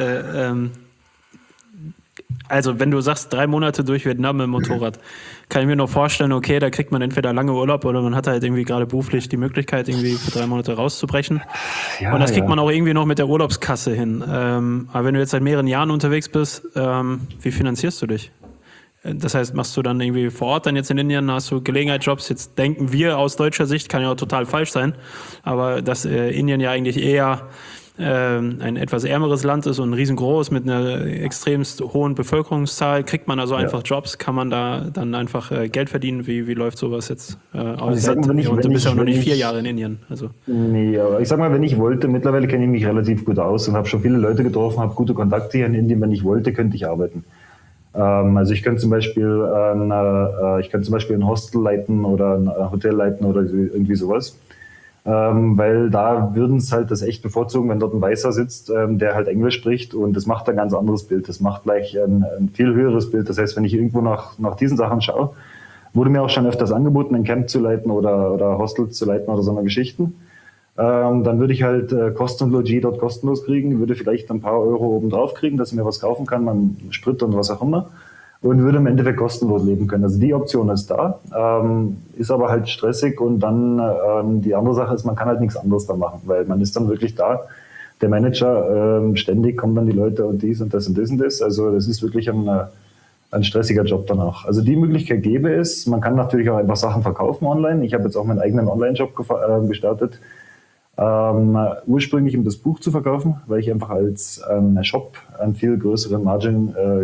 Also wenn du sagst, 3 Monate durch Vietnam mit dem Motorrad, kann ich mir noch vorstellen, okay, da kriegt man entweder lange Urlaub oder man hat halt irgendwie gerade beruflich die Möglichkeit, irgendwie für 3 Monate rauszubrechen. Ja, und das kriegt man auch irgendwie noch mit der Urlaubskasse hin. Aber wenn du jetzt seit mehreren Jahren unterwegs bist, wie finanzierst du dich? Das heißt, machst du dann irgendwie vor Ort dann jetzt in Indien, hast du Gelegenheitsjobs? Jetzt denken wir aus deutscher Sicht, kann ja auch total falsch sein, aber dass Indien ja eigentlich eher ein etwas ärmeres Land ist und riesengroß mit einer extremst hohen Bevölkerungszahl, kriegt man also einfach Jobs? Kann man da dann einfach Geld verdienen? Wie läuft sowas jetzt aus? Ich sag mal, Du bist ja auch noch nicht 4 Jahre in Indien. Also. Nee, aber ich sag mal, wenn ich wollte, mittlerweile kenne ich mich relativ gut aus und habe schon viele Leute getroffen, habe gute Kontakte hier in Indien. Wenn ich wollte, könnte ich arbeiten. Also ich könnte zum Beispiel ein Hostel leiten oder ein Hotel leiten oder irgendwie sowas. Weil da würden es halt das echt bevorzugen, wenn dort ein Weißer sitzt, der halt Englisch spricht, und das macht ein ganz anderes Bild. Das macht gleich ein viel höheres Bild. Das heißt, wenn ich irgendwo nach diesen Sachen schaue, wurde mir auch schon öfters angeboten, ein Camp zu leiten oder Hostels zu leiten oder so eine Geschichten. Dann würde ich halt Kost und Logis dort kostenlos kriegen, würde vielleicht ein paar Euro oben drauf kriegen, dass ich mir was kaufen kann, man Sprit und was auch immer, und würde im Endeffekt kostenlos leben können. Also die Option ist da, ist aber halt stressig, und dann die andere Sache ist, man kann halt nichts anderes da machen, weil man ist dann wirklich da. Der Manager, ständig kommen dann die Leute und dies und das und das und das. Also das ist wirklich ein stressiger Job danach. Also die Möglichkeit gäbe es. Man kann natürlich auch einfach Sachen verkaufen online. Ich habe jetzt auch meinen eigenen Online-Shop gestartet. Ursprünglich, um das Buch zu verkaufen, weil ich einfach als Shop einen viel größeren Marge,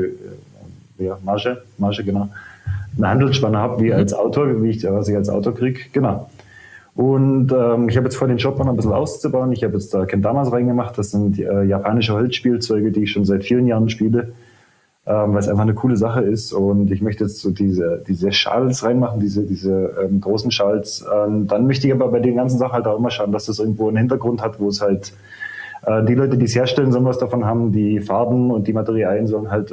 genau, eine Handelsspanne habe, wie als Autor, was ich als Autor kriege, genau. Und ich habe jetzt vor, den Shop noch ein bisschen auszubauen. Ich habe jetzt da Kendamas reingemacht. Das sind japanische Holzspielzeuge, die ich schon seit vielen Jahren spiele, weil es einfach eine coole Sache ist. Und ich möchte jetzt so diese Schals reinmachen, diese großen Schals. Dann möchte ich aber bei den ganzen Sachen halt auch immer schauen, dass das irgendwo einen Hintergrund hat, wo es halt die Leute, die es herstellen, sollen was davon haben. Die Farben und die Materialien sollen halt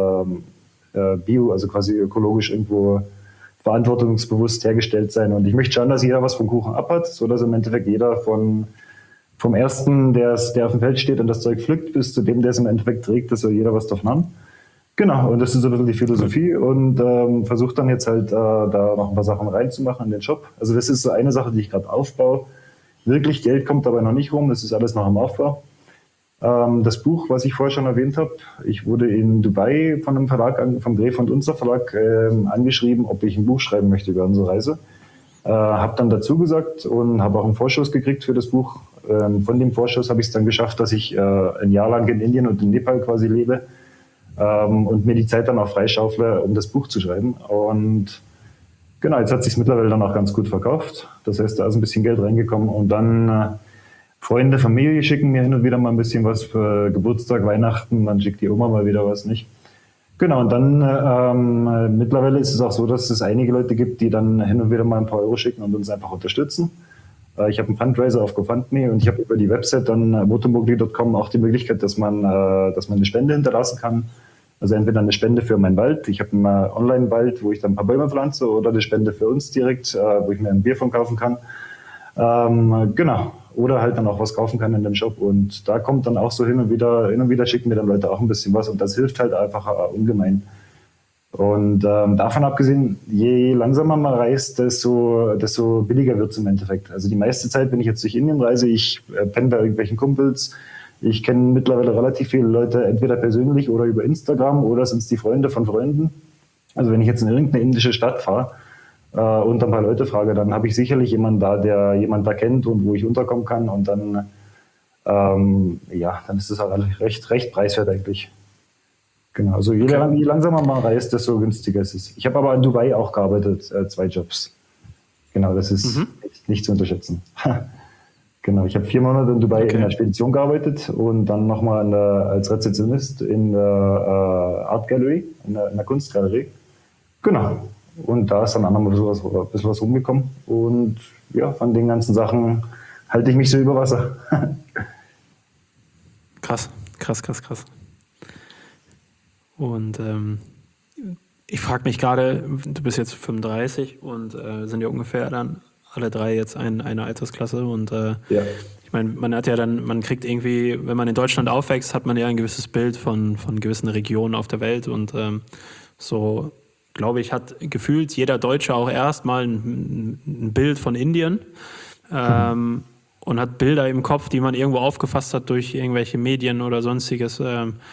bio, also quasi ökologisch irgendwo verantwortungsbewusst hergestellt sein. Und ich möchte schauen, dass jeder was vom Kuchen abhat, so dass im Endeffekt jeder vom ersten, der auf dem Feld steht und das Zeug pflückt, bis zu dem, der es im Endeffekt trägt, dass soll jeder was davon haben. Genau, und das ist so ein bisschen die Philosophie, und versuche dann jetzt halt da noch ein paar Sachen reinzumachen in den Shop. Also das ist so eine Sache, die ich gerade aufbaue. Wirklich Geld kommt dabei noch nicht rum, das ist alles noch im Aufbau. Das Buch, was ich vorher schon erwähnt habe, ich wurde in Dubai von einem Verlag, vom Gref und Unser Verlag, angeschrieben, ob ich ein Buch schreiben möchte über unsere Reise. Habe dann dazu gesagt und habe auch einen Vorschuss gekriegt für das Buch. Von dem Vorschuss habe ich es dann geschafft, dass ich ein Jahr lang in Indien und in Nepal quasi lebe, und mir die Zeit dann auch freischaufle, um das Buch zu schreiben. Und genau, jetzt hat es sich mittlerweile dann auch ganz gut verkauft. Das heißt, da ist ein bisschen Geld reingekommen, und dann Freunde, Familie schicken mir hin und wieder mal ein bisschen was für Geburtstag, Weihnachten, dann schickt die Oma mal wieder was, nicht? Genau, und dann mittlerweile ist es auch so, dass es einige Leute gibt, die dann hin und wieder mal ein paar Euro schicken und uns einfach unterstützen. Ich habe einen Fundraiser auf GoFundMe, und ich habe über die Website dann motomogli.com auch die Möglichkeit, dass man eine Spende hinterlassen kann. Also entweder eine Spende für meinen Wald, ich habe einen Online-Wald, wo ich dann ein paar Bäume pflanze, oder eine Spende für uns direkt, wo ich mir ein Bier von kaufen kann. Genau. Oder halt dann auch was kaufen kann in dem Shop. Und da kommt dann auch so hin und wieder schicken mir dann Leute auch ein bisschen was, und das hilft halt einfach ungemein. Und davon abgesehen, je langsamer man reist, desto billiger wird es im Endeffekt. Also die meiste Zeit, wenn ich jetzt durch Indien reise, ich penne bei irgendwelchen Kumpels. Ich kenne mittlerweile relativ viele Leute, entweder persönlich oder über Instagram, oder sind es die Freunde von Freunden. Also wenn ich jetzt in irgendeine indische Stadt fahre und ein paar Leute frage, dann habe ich sicherlich jemanden da, der jemand da kennt und wo ich unterkommen kann. Und dann, dann ist das halt recht preiswert eigentlich. Genau, also je langsamer man reist, desto günstiger ist es. Ich habe aber in Dubai auch gearbeitet, 2 Jobs. Genau, das ist nicht zu unterschätzen. Genau, ich habe 4 Monate in Dubai in der Spedition gearbeitet und dann nochmal als Rezeptionist in der Art Gallery, in der Kunstgalerie. Genau. Und da ist dann auch noch ein bisschen was rumgekommen. Und ja, von den ganzen Sachen halte ich mich so über Wasser. Krass. Und ich frage mich gerade, du bist jetzt 35 und sind ja ungefähr dann alle 3 jetzt eine Altersklasse. Und ich meine, man kriegt irgendwie, wenn man in Deutschland aufwächst, hat man ja ein gewisses Bild von gewissen Regionen auf der Welt. Und so, glaube ich, hat gefühlt jeder Deutsche auch erstmal ein Bild von Indien. Und hat Bilder im Kopf, die man irgendwo aufgefasst hat durch irgendwelche Medien oder sonstiges.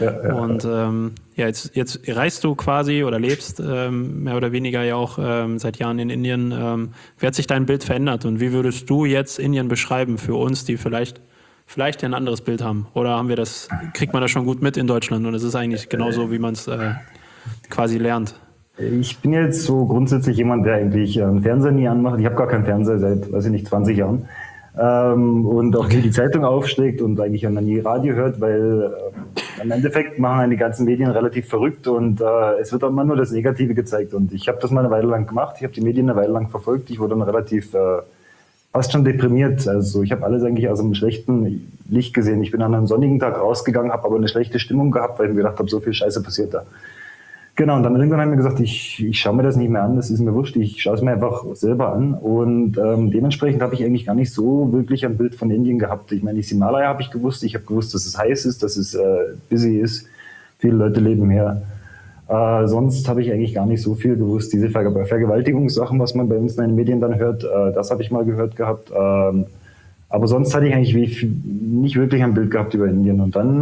Jetzt reist du quasi oder lebst mehr oder weniger ja auch seit Jahren in Indien. Wie hat sich dein Bild verändert und wie würdest du jetzt Indien beschreiben für uns, die vielleicht vielleicht ein anderes Bild haben? Oder kriegt man das schon gut mit in Deutschland und es ist eigentlich genauso, wie man es quasi lernt? Ich bin jetzt so grundsätzlich jemand, der eigentlich einen Fernseher nie anmacht. Ich habe gar keinen Fernseher seit, weiß ich nicht, 20 Jahren. Und auch nie die Zeitung aufschlägt und eigentlich auch nie Radio hört, weil im Endeffekt machen einen die ganzen Medien relativ verrückt und es wird auch immer nur das Negative gezeigt. Und ich habe das mal eine Weile lang gemacht. Ich habe die Medien eine Weile lang verfolgt. Ich wurde dann relativ fast schon deprimiert. Also ich habe alles eigentlich aus einem schlechten Licht gesehen. Ich bin an einem sonnigen Tag rausgegangen, habe aber eine schlechte Stimmung gehabt, weil ich mir gedacht habe, so viel Scheiße passiert da. Genau, und dann irgendwann haben wir gesagt, ich schaue mir das nicht mehr an, das ist mir wurscht, ich schaue es mir einfach selber an. Und dementsprechend habe ich eigentlich gar nicht so wirklich ein Bild von Indien gehabt. Ich meine, die Himalaya habe ich gewusst, dass es heiß ist, dass es busy ist, viele Leute leben hier. Sonst habe ich eigentlich gar nicht so viel gewusst. Diese Vergewaltigungssachen, was man bei uns in den Medien dann hört, das habe ich mal gehört gehabt. Aber sonst hatte ich eigentlich nicht wirklich ein Bild gehabt über Indien. Und dann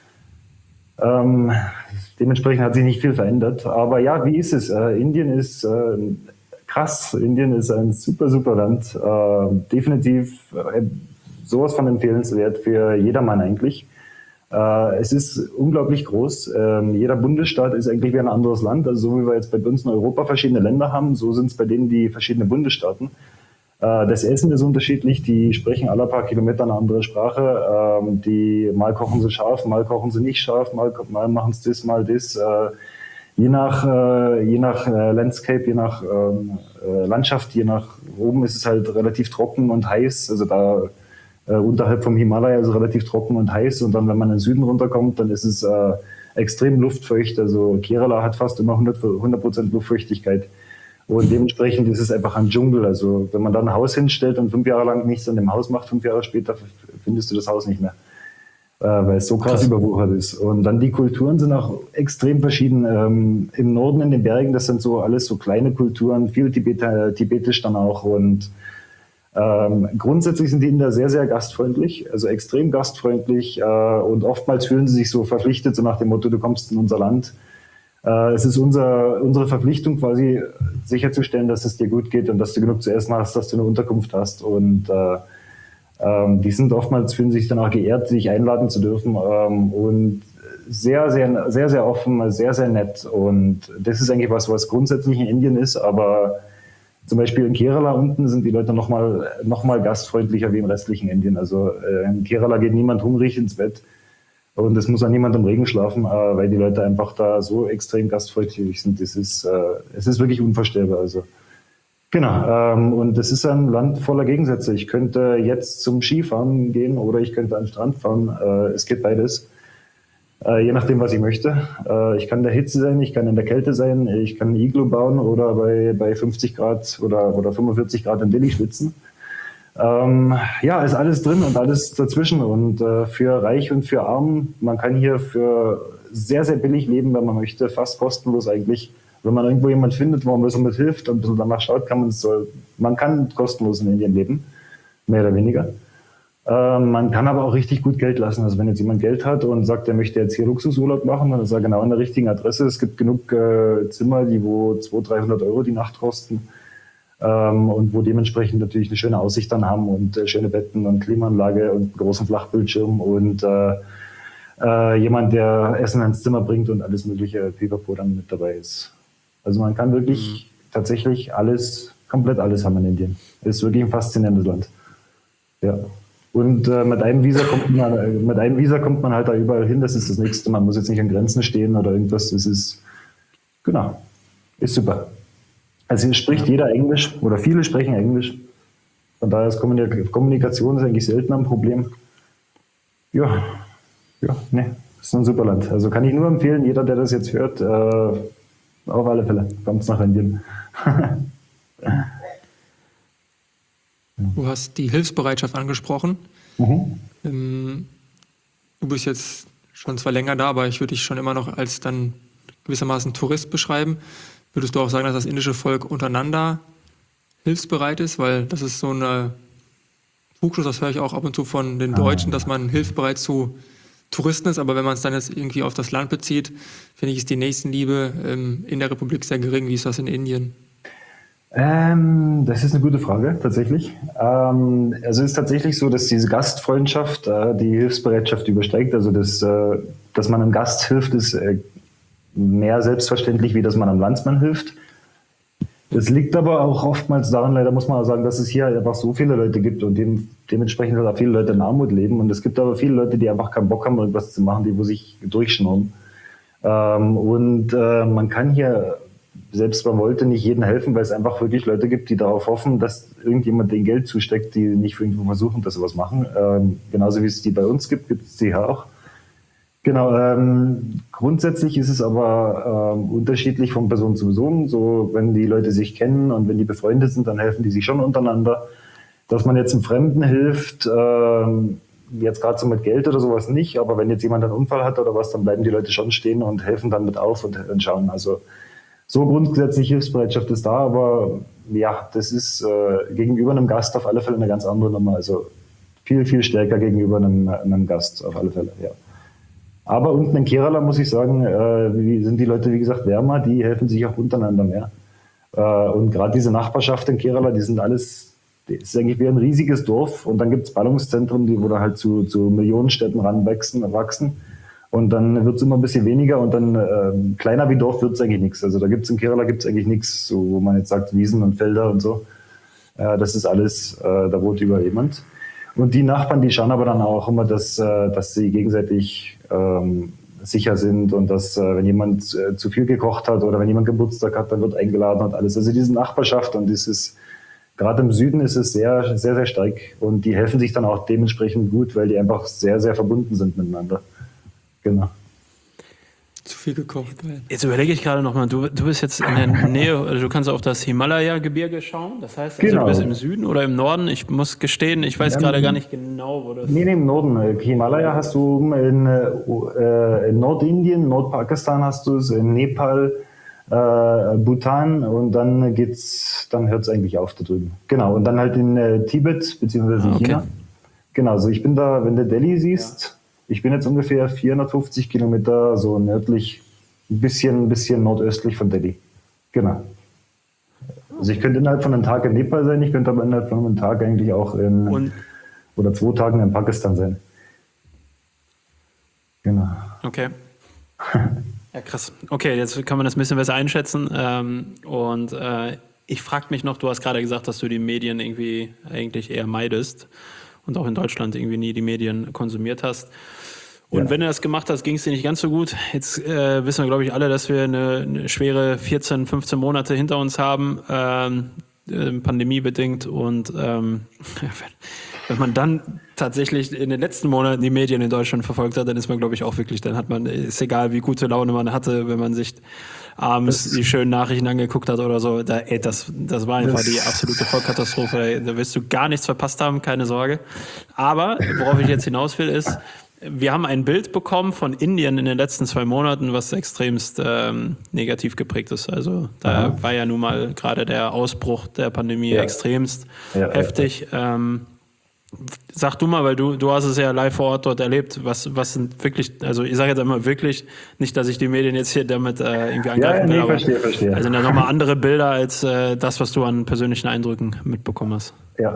dementsprechend hat sich nicht viel verändert. Aber ja, wie ist es? Indien ist krass. Indien ist ein super, super Land. Definitiv sowas von empfehlenswert für jedermann eigentlich. Es ist unglaublich groß. Jeder Bundesstaat ist eigentlich wie ein anderes Land. Also so wie wir jetzt bei uns in Europa verschiedene Länder haben, so sind es bei denen die verschiedenen Bundesstaaten. Das Essen ist unterschiedlich, die sprechen alle paar Kilometer eine andere Sprache. Mal kochen sie scharf, mal kochen sie nicht scharf, mal machen sie das, mal das. Je nach Landscape, je nach Landschaft, je nach oben ist es halt relativ trocken und heiß. Also da unterhalb vom Himalaya ist es relativ trocken und heiß. Und dann, wenn man in den Süden runterkommt, dann ist es extrem luftfeucht. Also Kerala hat fast immer 100% Luftfeuchtigkeit. Und dementsprechend ist es einfach ein Dschungel. Also wenn man da ein Haus hinstellt und 5 Jahre lang nichts an dem Haus macht, 5 Jahre später findest du das Haus nicht mehr, weil es so krass überwuchert ist. Und dann die Kulturen sind auch extrem verschieden. Im Norden in den Bergen, das sind so alles so kleine Kulturen, viel tibetisch dann auch. Und grundsätzlich sind die Inder sehr, sehr gastfreundlich, also extrem gastfreundlich. Und oftmals fühlen sie sich so verpflichtet, so nach dem Motto, du kommst in unser Land. Es ist unsere Verpflichtung quasi sicherzustellen, dass es dir gut geht und dass du genug zu essen hast, dass du eine Unterkunft hast. Und die sind oftmals, fühlen sich dann auch geehrt, dich einladen zu dürfen und sehr, sehr, sehr, sehr offen, sehr, sehr nett. Und das ist eigentlich was grundsätzlich in Indien ist, aber zum Beispiel in Kerala unten sind die Leute noch mal gastfreundlicher wie im restlichen Indien. Also in Kerala geht niemand hungrig ins Bett. Und es muss auch niemand im Regen schlafen, weil die Leute einfach da so extrem gastfreundlich sind. Es ist wirklich unvorstellbar. Also genau. Und es ist ein Land voller Gegensätze. Ich könnte jetzt zum Skifahren gehen oder ich könnte an den Strand fahren. Es geht beides. Je nachdem, was ich möchte. Ich kann in der Hitze sein, ich kann in der Kälte sein, ich kann ein Iglu bauen oder bei 50 Grad oder 45 Grad in Delhi schwitzen. Ja, ist alles drin und alles dazwischen und für Reich und für Arm. Man kann hier für sehr, sehr billig leben, wenn man möchte, fast kostenlos eigentlich. Wenn man irgendwo jemand findet, wo man ein bisschen mit hilft und ein bisschen danach schaut, man kann kostenlos in Indien leben, mehr oder weniger. Man kann aber auch richtig gut Geld lassen. Also wenn jetzt jemand Geld hat und sagt, er möchte jetzt hier Luxusurlaub machen, dann ist er genau an der richtigen Adresse. Es gibt genug Zimmer, die wo 200-300 Euro die Nacht kosten. Und wo dementsprechend natürlich eine schöne Aussicht dann haben und schöne Betten und Klimaanlage und einen großen Flachbildschirm und jemand, der Essen ins Zimmer bringt und alles mögliche Pipapo dann mit dabei ist. Also man kann wirklich tatsächlich komplett alles haben in Indien. Ist wirklich ein faszinierendes Land. Ja. Und mit einem Visa kommt man halt da überall hin. Das ist das Nächste. Man muss jetzt nicht an Grenzen stehen oder irgendwas. Ist super. Also hier spricht jeder Englisch oder viele sprechen Englisch. Von daher ist Kommunikation ist eigentlich selten ein Problem. Ja, ist ein super Land. Also kann ich nur empfehlen, jeder, der das jetzt hört, auf alle Fälle, kommt nach Indien. Du hast die Hilfsbereitschaft angesprochen. Du bist jetzt schon zwar länger da, aber ich würde dich schon immer noch als dann gewissermaßen Tourist beschreiben. Würdest du auch sagen, dass das indische Volk untereinander hilfsbereit ist? Weil das ist so ein Trugschluss, das höre ich auch ab und zu von den Deutschen, dass man hilfsbereit zu Touristen ist. Aber wenn man es dann jetzt irgendwie auf das Land bezieht, finde ich, ist die Nächstenliebe in der Republik sehr gering. Wie ist das in Indien? Das ist eine gute Frage, tatsächlich. Also es ist tatsächlich so, dass diese Gastfreundschaft die Hilfsbereitschaft übersteigt. Also dass man einem Gast hilft, ist mehr selbstverständlich, wie dass man einem Landsmann hilft. Das liegt aber auch oftmals daran, leider muss man auch sagen, dass es hier einfach so viele Leute gibt und dementsprechend halt auch viele Leute in Armut leben. Und es gibt aber viele Leute, die einfach keinen Bock haben, irgendwas zu machen, die wo sich durchschnurren. Man kann hier, selbst man wollte, nicht jedem helfen, weil es einfach wirklich Leute gibt, die darauf hoffen, dass irgendjemand denen Geld zusteckt, die nicht für irgendwo versuchen, dass sie was machen. Genauso wie es die bei uns gibt, gibt es die hier auch. Genau, grundsätzlich ist es aber unterschiedlich von Person zu Person. So, wenn die Leute sich kennen und wenn die befreundet sind, dann helfen die sich schon untereinander. Dass man jetzt einem Fremden hilft, jetzt gerade so mit Geld oder sowas nicht, aber wenn jetzt jemand einen Unfall hat oder was, dann bleiben die Leute schon stehen und helfen dann mit auf und schauen. Also so grundsätzlich Hilfsbereitschaft ist da, aber ja, das ist gegenüber einem Gast auf alle Fälle eine ganz andere Nummer. Also viel, viel stärker gegenüber einem Gast auf alle Fälle, ja. Aber unten in Kerala, muss ich sagen, sind die Leute, wie gesagt, wärmer, die helfen sich auch untereinander mehr. Und gerade diese Nachbarschaft in Kerala, die sind alles, das ist eigentlich wie ein riesiges Dorf. Und dann gibt es Ballungszentren, die wo da halt zu Millionenstädten wachsen. Und dann wird es immer ein bisschen weniger und dann kleiner wie Dorf wird es eigentlich nichts. Also da in Kerala gibt es eigentlich nichts, so, wo man jetzt sagt Wiesen und Felder und so. Das ist alles, da wohnt überall jemand. Und die Nachbarn, die schauen aber dann auch immer, dass sie gegenseitig sicher sind und dass, wenn jemand zu viel gekocht hat oder wenn jemand Geburtstag hat, dann wird eingeladen und alles. Also diese Nachbarschaft und gerade im Süden ist es sehr, sehr, sehr stark und die helfen sich dann auch dementsprechend gut, weil die einfach sehr, sehr verbunden sind miteinander. Genau. Zu viel gekocht. Jetzt überlege ich gerade nochmal, du bist jetzt in der Nähe, also du kannst auf das Himalaya-Gebirge schauen. Das heißt, also, genau. Du bist im Süden oder im Norden? Ich muss gestehen, ich weiß gerade gar nicht genau, wo das ist. Nee, im Norden. Himalaya hast du in Nordindien, Nordpakistan hast du es, in Nepal, Bhutan und dann hört es eigentlich auf da drüben. Genau, und dann halt in Tibet bzw. China. Genau, also ich bin da, wenn du Delhi siehst, ich bin jetzt ungefähr 450 Kilometer so nördlich, ein bisschen nordöstlich von Delhi. Genau. Also ich könnte innerhalb von einem Tag in Nepal sein, ich könnte aber innerhalb von einem Tag eigentlich auch oder 2 Tagen in Pakistan sein. Genau. Okay. Ja, krass. Okay, jetzt kann man das ein bisschen besser einschätzen. Ich frage mich noch, du hast gerade gesagt, dass du die Medien irgendwie eigentlich eher meidest und auch in Deutschland irgendwie nie die Medien konsumiert hast. Und wenn du das gemacht hast, ging es dir nicht ganz so gut. Jetzt wissen wir, glaube ich, alle, dass wir eine schwere 14, 15 Monate hinter uns haben, pandemiebedingt. Und wenn man dann tatsächlich in den letzten Monaten die Medien in Deutschland verfolgt hat, dann ist man, glaube ich, auch wirklich, ist egal, wie gute Laune man hatte, wenn man sich abends die schönen Nachrichten angeguckt hat oder so. Das war einfach die absolute Vollkatastrophe. Da wirst du gar nichts verpasst haben, keine Sorge. Aber worauf ich jetzt hinaus will, ist, wir haben ein Bild bekommen von Indien in den letzten 2 Monaten, was extremst negativ geprägt ist. Also da war ja nun mal gerade der Ausbruch der Pandemie extremst heftig. Sag du mal, weil du hast es ja live vor Ort dort erlebt, was sind wirklich, also ich sage jetzt einmal wirklich, nicht, dass ich die Medien jetzt hier damit irgendwie angreifen will, aber verstehe. Also dann nochmal andere Bilder als das, was du an persönlichen Eindrücken mitbekommen hast.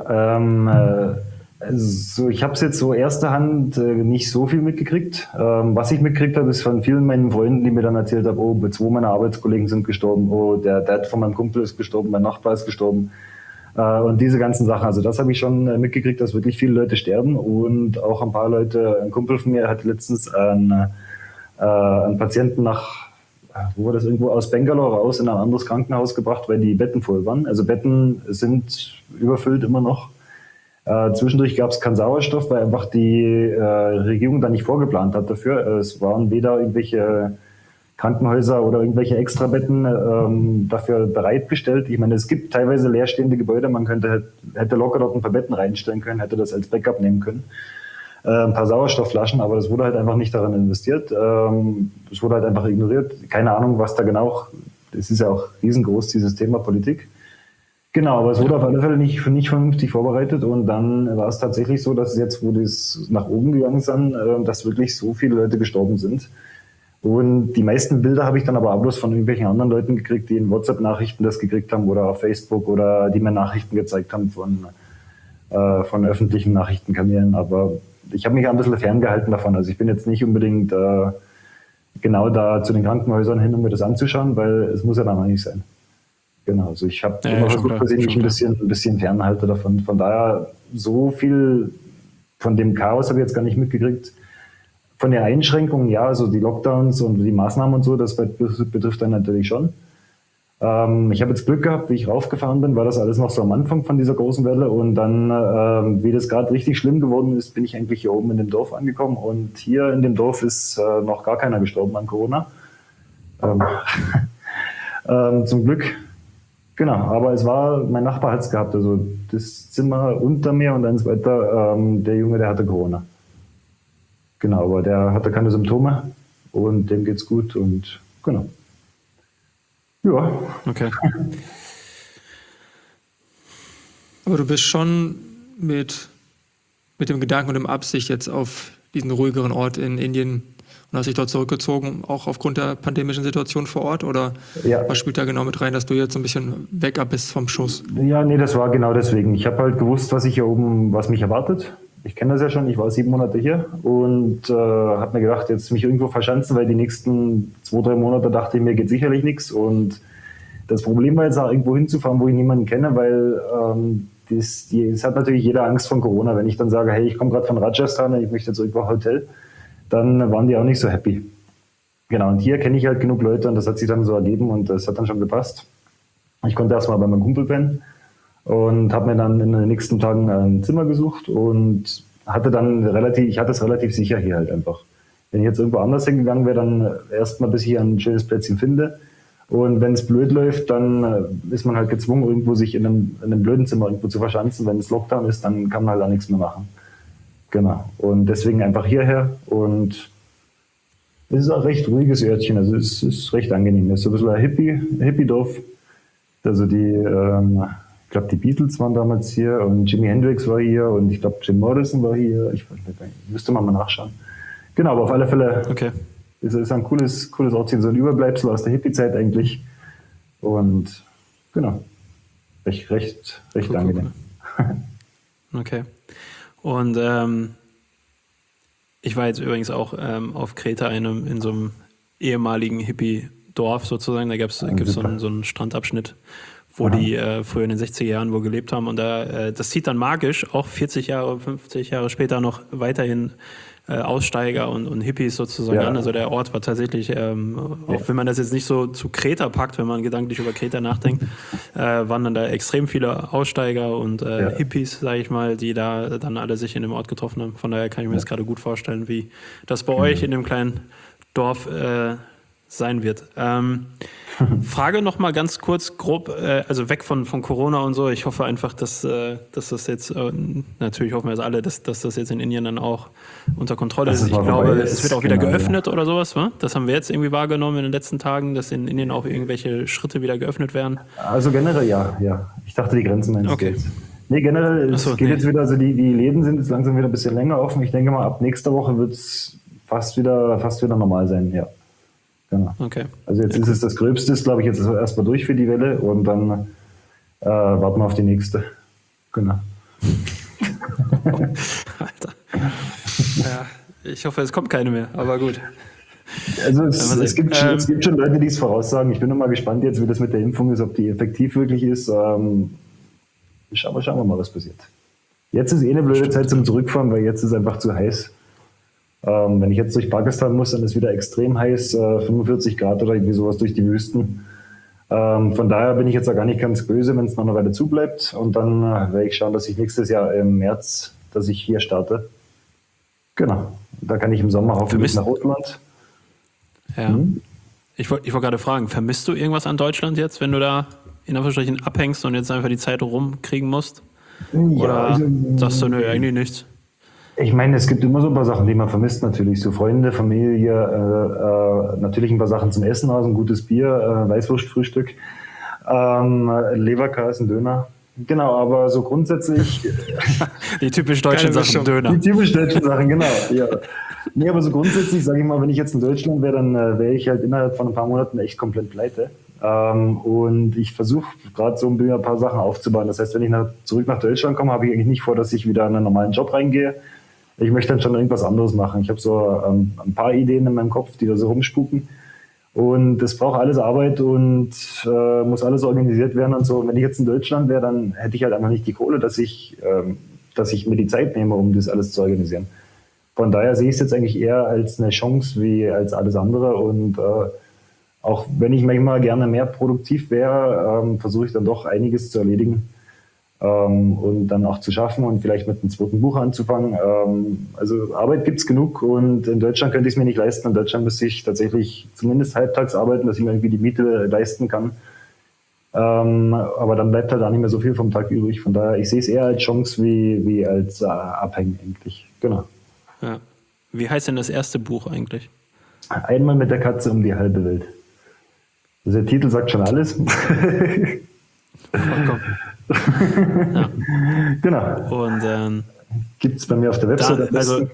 Ja, also ich habe es jetzt so erster Hand nicht so viel mitgekriegt. Was ich mitgekriegt habe, ist von vielen meinen Freunden, die mir dann erzählt haben, oh, 2 meiner Arbeitskollegen sind gestorben, oh, der Dad von meinem Kumpel ist gestorben, mein Nachbar ist gestorben. Und diese ganzen Sachen, also das habe ich schon mitgekriegt, dass wirklich viele Leute sterben und auch ein paar Leute, ein Kumpel von mir hat letztens einen Patienten wo war das, irgendwo aus Bangalore raus in ein anderes Krankenhaus gebracht, weil die Betten voll waren. Also Betten sind überfüllt immer noch. Zwischendurch gab es keinen Sauerstoff, weil einfach die Regierung da nicht vorgeplant hat dafür. Es waren weder irgendwelche Krankenhäuser oder irgendwelche Extrabetten dafür bereitgestellt. Ich meine, es gibt teilweise leerstehende Gebäude, man hätte locker dort ein paar Betten reinstellen können, hätte das als Backup nehmen können. Ein paar Sauerstoffflaschen, aber das wurde halt einfach nicht daran investiert. Es wurde halt einfach ignoriert. Keine Ahnung, was da genau, das ist ja auch riesengroß, dieses Thema Politik. Genau, aber es wurde auf alle Fälle nicht vernünftig vorbereitet und dann war es tatsächlich so, dass jetzt, wo das nach oben gegangen ist, dass wirklich so viele Leute gestorben sind. Und die meisten Bilder habe ich dann aber auch bloß von irgendwelchen anderen Leuten gekriegt, die in WhatsApp-Nachrichten das gekriegt haben oder auf Facebook oder die mir Nachrichten gezeigt haben von öffentlichen Nachrichtenkanälen. Aber ich habe mich ein bisschen ferngehalten davon. Also ich bin jetzt nicht unbedingt genau da zu den Krankenhäusern hin, um mir das anzuschauen, weil es muss ja dann auch nicht sein. Genau, also ich habe immer versucht, dass ich mich ein bisschen fernhalte davon. Von daher, so viel von dem Chaos habe ich jetzt gar nicht mitgekriegt. Von den Einschränkungen, ja, also die Lockdowns und die Maßnahmen und so, das betrifft dann natürlich schon. Ich habe jetzt Glück gehabt, wie ich raufgefahren bin, war das alles noch so am Anfang von dieser großen Welle und dann, wie das gerade richtig schlimm geworden ist, bin ich eigentlich hier oben in dem Dorf angekommen und hier in dem Dorf ist noch gar keiner gestorben an Corona. Zum Glück. Genau, aber mein Nachbar hat es gehabt, also das Zimmer unter mir und eins weiter, der Junge, der hatte Corona. Genau, aber der hatte keine Symptome und dem geht's gut und genau. Ja. Okay. Aber du bist schon mit dem Gedanken und der Absicht jetzt auf diesen ruhigeren Ort in Indien und hast dich dort zurückgezogen, auch aufgrund der pandemischen Situation vor Ort? Oder was spielt da genau mit rein, dass du jetzt so ein bisschen weg bist vom Schuss? Ja, nee, das war genau deswegen. Ich habe halt gewusst, was mich erwartet. Ich kenne das ja schon, ich war 7 Monate hier und habe mir gedacht, jetzt mich irgendwo verschanzen, weil die nächsten 2-3 Monate dachte ich mir, geht sicherlich nichts. Und das Problem war jetzt auch irgendwo hinzufahren, wo ich niemanden kenne, weil es hat natürlich jeder Angst vor Corona. Wenn ich dann sage, hey, ich komme gerade von Rajasthan und ich möchte jetzt irgendwo ein Hotel, dann waren die auch nicht so happy. Genau, und hier kenne ich halt genug Leute und das hat sich dann so ergeben und das hat dann schon gepasst. Ich konnte erstmal bei meinem Kumpel pennen. Und habe mir dann in den nächsten Tagen ein Zimmer gesucht und hatte es relativ sicher hier halt einfach. Wenn ich jetzt irgendwo anders hingegangen wäre, dann erstmal, bis ich ein schönes Plätzchen finde. Und wenn es blöd läuft, dann ist man halt gezwungen, irgendwo sich in einem blöden Zimmer irgendwo zu verschanzen. Wenn es Lockdown ist, dann kann man halt auch nichts mehr machen. Genau. Und deswegen einfach hierher. Und es ist auch ein recht ruhiges Örtchen. Also es ist recht angenehm. Es ist so ein bisschen ein Hippie-Dorf. Also ich glaube, die Beatles waren damals hier und Jimi Hendrix war hier und ich glaube, Jim Morrison war hier. Müsste man mal nachschauen. Genau, aber auf alle Fälle ist ein cooles Ortchen, so ein Überbleibsel aus der Hippie-Zeit eigentlich. Und genau, recht cool, angenehm. Cool. Okay. Und ich war jetzt übrigens auch auf Kreta in so einem ehemaligen Hippie-Dorf sozusagen. Da gibt's so einen Strandabschnitt, wo die früher in den 60er Jahren wohl gelebt haben. Und das zieht dann magisch auch 40 Jahre, 50 Jahre später noch weiterhin Aussteiger und Hippies sozusagen an. Also der Ort war tatsächlich, auch wenn man das jetzt nicht so zu Kreta packt, wenn man gedanklich über Kreta nachdenkt, waren dann da extrem viele Aussteiger und Hippies, sage ich mal, die da dann alle sich in dem Ort getroffen haben. Von daher kann ich mir das gerade gut vorstellen, wie das bei euch in dem kleinen Dorf sein wird. Frage noch mal ganz kurz grob, also weg von Corona und so. Ich hoffe einfach, dass das jetzt, natürlich hoffen wir es alle, dass das jetzt in Indien dann auch unter Kontrolle ist. Ich glaube, es wird auch wieder geöffnet oder sowas, wa? Das haben wir jetzt irgendwie wahrgenommen in den letzten Tagen, dass in Indien auch irgendwelche Schritte wieder geöffnet werden. Also generell ja. Ich dachte, die Grenzen meinst du jetzt. Nee, generell, es geht jetzt wieder, also die Läden sind jetzt langsam wieder ein bisschen länger offen. Ich denke mal, ab nächster Woche wird es fast wieder normal sein, ja. Genau. Okay. Also jetzt ist es das Gröbste, glaube ich, jetzt ist erstmal durch für die Welle und dann warten wir auf die nächste. Genau. Alter. Ja, ich hoffe, es kommt keine mehr, aber gut. Also es gibt schon Leute, die es voraussagen. Ich bin noch mal gespannt jetzt, wie das mit der Impfung ist, ob die effektiv wirklich ist. Schauen wir mal, was passiert. Jetzt ist eine blöde Zeit zum Zurückfahren, weil jetzt ist einfach zu heiß. Wenn ich jetzt durch Pakistan muss, dann ist wieder extrem heiß, 45 Grad oder irgendwie sowas durch die Wüsten. Von daher bin ich jetzt auch gar nicht ganz böse, wenn es noch eine Weile zubleibt. Und dann werde ich schauen, dass ich nächstes Jahr im März, dass ich hier starte. Genau. Da kann ich im Sommer hoffentlich nach Russland. Ja. Ich wollte gerade fragen, vermisst du irgendwas an Deutschland jetzt, wenn du da in Anführungsstrichen abhängst und jetzt einfach die Zeit rumkriegen musst? Oder sagst du, nö, eigentlich nichts? Ich meine, es gibt immer so ein paar Sachen, die man vermisst natürlich. So Freunde, Familie, natürlich ein paar Sachen zum Essen, also ein gutes Bier, Weißwurstfrühstück, Leberkäse, Döner. Genau, aber so grundsätzlich. Die typisch deutschen Sachen, Döner. Die typisch deutschen Sachen, genau. Ja. Nee, aber so grundsätzlich, sage ich mal, wenn ich jetzt in Deutschland wäre, dann wäre ich halt innerhalb von ein paar Monaten echt komplett pleite. Und ich versuche gerade so ein paar Sachen aufzubauen. Das heißt, wenn ich zurück nach Deutschland komme, habe ich eigentlich nicht vor, dass ich wieder in einen normalen Job reingehe. Ich möchte dann schon irgendwas anderes machen. Ich habe so ein paar Ideen in meinem Kopf, die da so rumspuken. Und das braucht alles Arbeit und muss alles organisiert werden und so. Und wenn ich jetzt in Deutschland wäre, dann hätte ich halt einfach nicht die Kohle, dass ich mir die Zeit nehme, um das alles zu organisieren. Von daher sehe ich es jetzt eigentlich eher als eine Chance wie als alles andere. Und auch wenn ich manchmal gerne mehr produktiv wäre, versuche ich dann doch einiges zu erledigen und dann auch zu schaffen und vielleicht mit einem zweiten Buch anzufangen. Also Arbeit gibt's genug und in Deutschland könnte ich es mir nicht leisten. In Deutschland müsste ich tatsächlich zumindest halbtags arbeiten, dass ich mir irgendwie die Miete leisten kann. Aber dann bleibt halt auch nicht mehr so viel vom Tag übrig. Von daher, ich sehe es eher als Chance wie als Abhängen eigentlich. Genau. Ja. Wie heißt denn das erste Buch eigentlich? Einmal mit der Katze um die halbe Welt. Also der Titel sagt schon alles. Ja. Genau. Und gibt es bei mir auf der Website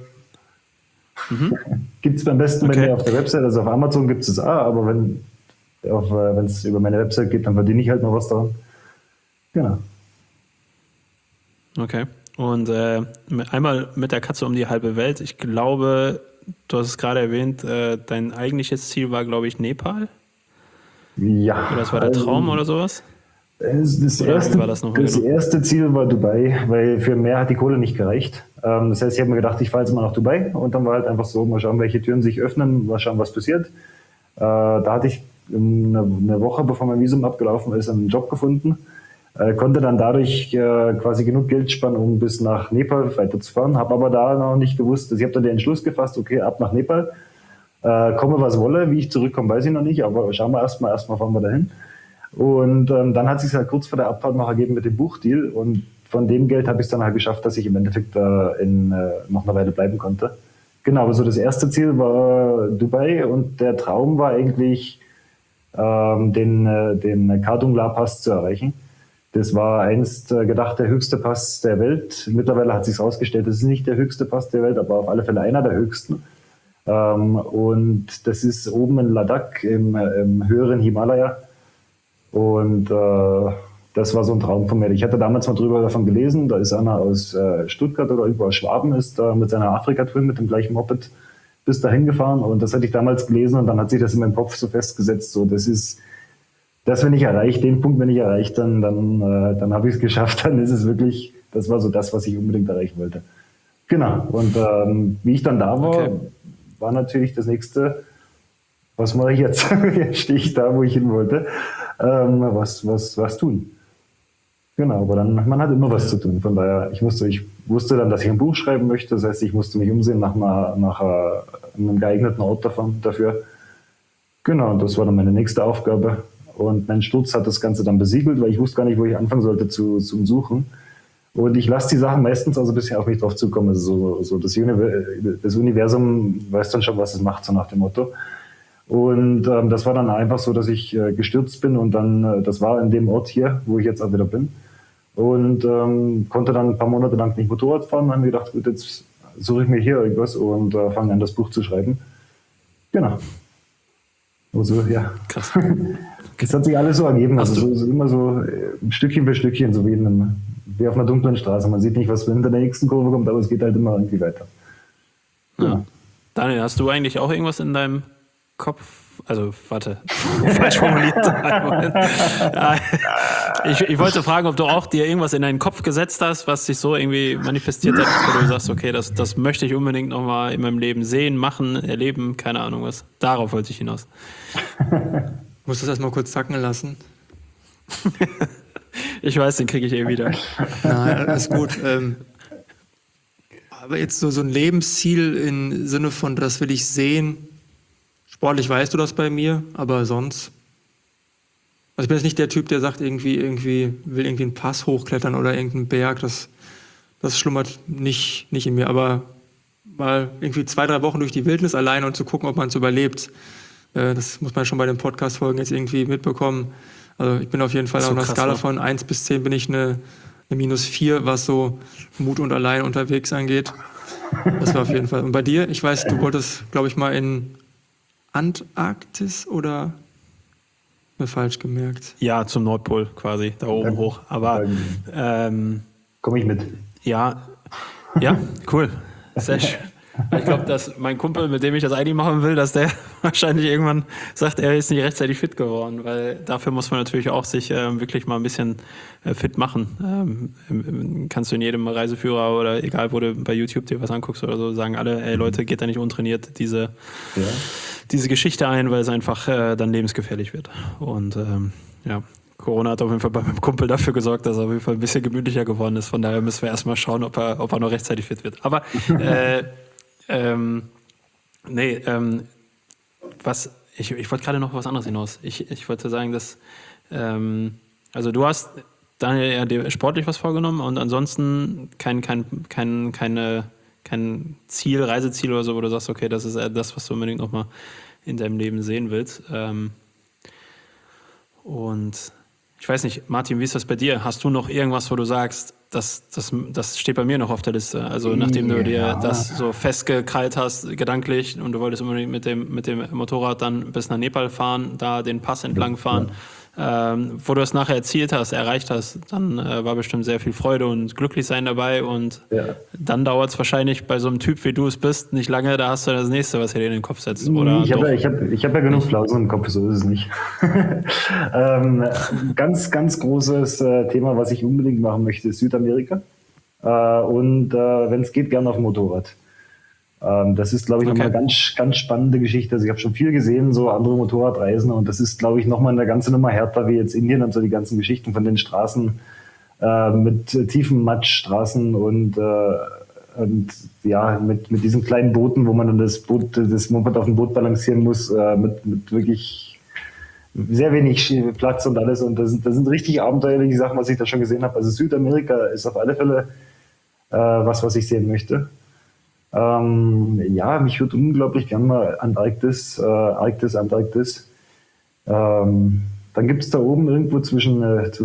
gibt es beim besten bei mir auf der Website, also auf Amazon gibt es es auch, aber wenn es über meine Website geht, dann verdiene ich halt noch was daran. Genau. Okay. Und einmal mit der Katze um die halbe Welt. Ich glaube, du hast es gerade erwähnt, dein eigentliches Ziel war, glaube ich, Nepal? Ja. Oder das war der Traum oder sowas? Das erste Ziel war Dubai, weil für mehr hat die Kohle nicht gereicht. Das heißt, ich habe mir gedacht, ich fahre jetzt mal nach Dubai und dann war halt einfach so, mal schauen, welche Türen sich öffnen, mal schauen, was passiert. Da hatte ich eine Woche, bevor mein Visum abgelaufen ist, einen Job gefunden, konnte dann dadurch quasi genug Geld sparen, um bis nach Nepal weiterzufahren, habe aber da noch nicht gewusst, ich habe dann den Entschluss gefasst, okay, ab nach Nepal, komme was wolle, wie ich zurückkomme, weiß ich noch nicht, aber schauen wir erstmal fahren wir dahin. Und dann hat es sich halt kurz vor der Abfahrt noch ergeben mit dem Buchdeal und von dem Geld habe ich es dann halt geschafft, dass ich im Endeffekt noch eine Weile bleiben konnte. Genau, also das erste Ziel war Dubai und der Traum war eigentlich, den Khardungla-Pass zu erreichen. Das war einst gedacht der höchste Pass der Welt. Mittlerweile hat sich herausgestellt, das ist nicht der höchste Pass der Welt, aber auf alle Fälle einer der höchsten. Und das ist oben in Ladakh im höheren Himalaya. Und das war so ein Traum von mir. Ich hatte damals mal davon gelesen, da ist einer aus Stuttgart oder irgendwo aus Schwaben, ist da mit seiner Afrika-Tour mit dem gleichen Moped bis dahin gefahren. Und das hatte ich damals gelesen und dann hat sich das in meinem Kopf so festgesetzt. So, das, wenn ich erreiche, den Punkt, wenn ich erreiche, dann habe ich es geschafft. Dann ist es wirklich, das war so das, was ich unbedingt erreichen wollte. Genau. Und wie ich dann da war, war natürlich das nächste, was mache ich jetzt? Jetzt stehe ich da, wo ich hin wollte. Was tun? Genau, aber dann, man hat immer was zu tun. Von daher, ich wusste dann, dass ich ein Buch schreiben möchte. Das heißt, ich musste mich umsehen nach einem geeigneten Ort dafür. Genau, und das war dann meine nächste Aufgabe. Und mein Sturz hat das Ganze dann besiegelt, weil ich wusste gar nicht, wo ich anfangen sollte zum Suchen. Und ich lasse die Sachen meistens also ein bisschen auf mich drauf zukommen. Also so das Universum weiß dann schon, was es macht, so nach dem Motto. Und das war dann einfach so, dass ich gestürzt bin und dann, das war in dem Ort hier, wo ich jetzt auch wieder bin. Und konnte dann ein paar Monate lang nicht Motorrad fahren und habe mir gedacht, gut, jetzt suche ich mir hier irgendwas und fange an, das Buch zu schreiben. Genau. Also, ja. Krass. Das hat sich alles so ergeben. Also so immer so Stückchen für Stückchen, so wie auf einer dunklen Straße. Man sieht nicht, was hinter der nächsten Kurve kommt, aber es geht halt immer irgendwie weiter. Ja. Daniel, hast du eigentlich auch irgendwas in deinem Kopf, also warte, falsch formuliert. Ich wollte fragen, ob du auch dir irgendwas in deinen Kopf gesetzt hast, was sich so irgendwie manifestiert hat, wo du sagst, okay, das möchte ich unbedingt nochmal in meinem Leben sehen, machen, erleben, keine Ahnung was. Darauf wollte ich hinaus. Ich muss das erstmal kurz sacken lassen. Ich weiß, den kriege ich wieder. Nein, alles gut. Aber jetzt so ein Lebensziel im Sinne von, das will ich sehen. Sportlich weißt du das bei mir, aber sonst. Also ich bin jetzt nicht der Typ, der sagt, will irgendwie einen Pass hochklettern oder irgendeinen Berg. Das schlummert nicht in mir. Aber mal irgendwie 2-3 Wochen durch die Wildnis alleine und zu gucken, ob man es überlebt. Das muss man schon bei den Podcast-Folgen jetzt irgendwie mitbekommen. Also ich bin auf jeden Fall auf einer Skala von 1 bis 10 bin ich eine -4, was so Mut und allein unterwegs angeht. Das war auf jeden Fall. Und bei dir? Ich weiß, du wolltest, glaube ich, mal in Antarktis oder mir falsch gemerkt? Ja, zum Nordpol quasi, da oben hoch. Aber komme ich mit. Ja, cool. Sehr schön. Ich glaube, dass mein Kumpel, mit dem ich das eigentlich machen will, dass der wahrscheinlich irgendwann sagt, er ist nicht rechtzeitig fit geworden, weil dafür muss man natürlich auch sich wirklich mal ein bisschen fit machen. Kannst du in jedem Reiseführer oder egal, wo du bei YouTube dir was anguckst oder so, sagen alle, ey Leute, geht da nicht untrainiert diese Geschichte ein, weil es einfach dann lebensgefährlich wird. Und Corona hat auf jeden Fall bei meinem Kumpel dafür gesorgt, dass er auf jeden Fall ein bisschen gemütlicher geworden ist. Von daher müssen wir erstmal schauen, ob er noch rechtzeitig fit wird. Aber ich wollte gerade noch was anderes hinaus. Ich wollte sagen, dass also du hast Daniel ja dir sportlich was vorgenommen und ansonsten kein Ziel, Reiseziel oder so, wo du sagst, okay, das ist das, was du unbedingt nochmal in deinem Leben sehen willst. Und ich weiß nicht, Martin, wie ist das bei dir? Hast du noch irgendwas, wo du sagst, das steht bei mir noch auf der Liste? Also nachdem du dir das so festgekrallt hast, gedanklich, und du wolltest unbedingt mit dem Motorrad dann bis nach Nepal fahren, da den Pass entlang fahren, wo du es nachher erreicht hast, dann war bestimmt sehr viel Freude und Glücklichsein dabei und dann dauert es wahrscheinlich bei so einem Typ, wie du es bist, nicht lange, da hast du das Nächste, was dir in den Kopf setzt. Oder ich habe ja genug Flausen im Kopf, so ist es nicht. Ganz, ganz großes Thema, was ich unbedingt machen möchte, ist Südamerika. Und wenn es geht, gerne auf dem Motorrad. Das ist, glaube ich, nochmal eine ganz, ganz spannende Geschichte. Also ich habe schon viel gesehen, so andere Motorradreisen, und das ist, glaube ich, nochmal eine ganze Nummer härter wie jetzt Indien und so die ganzen Geschichten von den Straßen mit tiefen Matschstraßen und mit diesen kleinen Booten, wo man dann das Moped auf dem Boot balancieren muss, mit wirklich sehr wenig Platz und alles. Und das sind richtig abenteuerliche Sachen, was ich da schon gesehen habe. Also Südamerika ist auf alle Fälle was ich sehen möchte. Mich würde unglaublich gerne mal Antarktis. Dann gibt es da oben irgendwo zwischen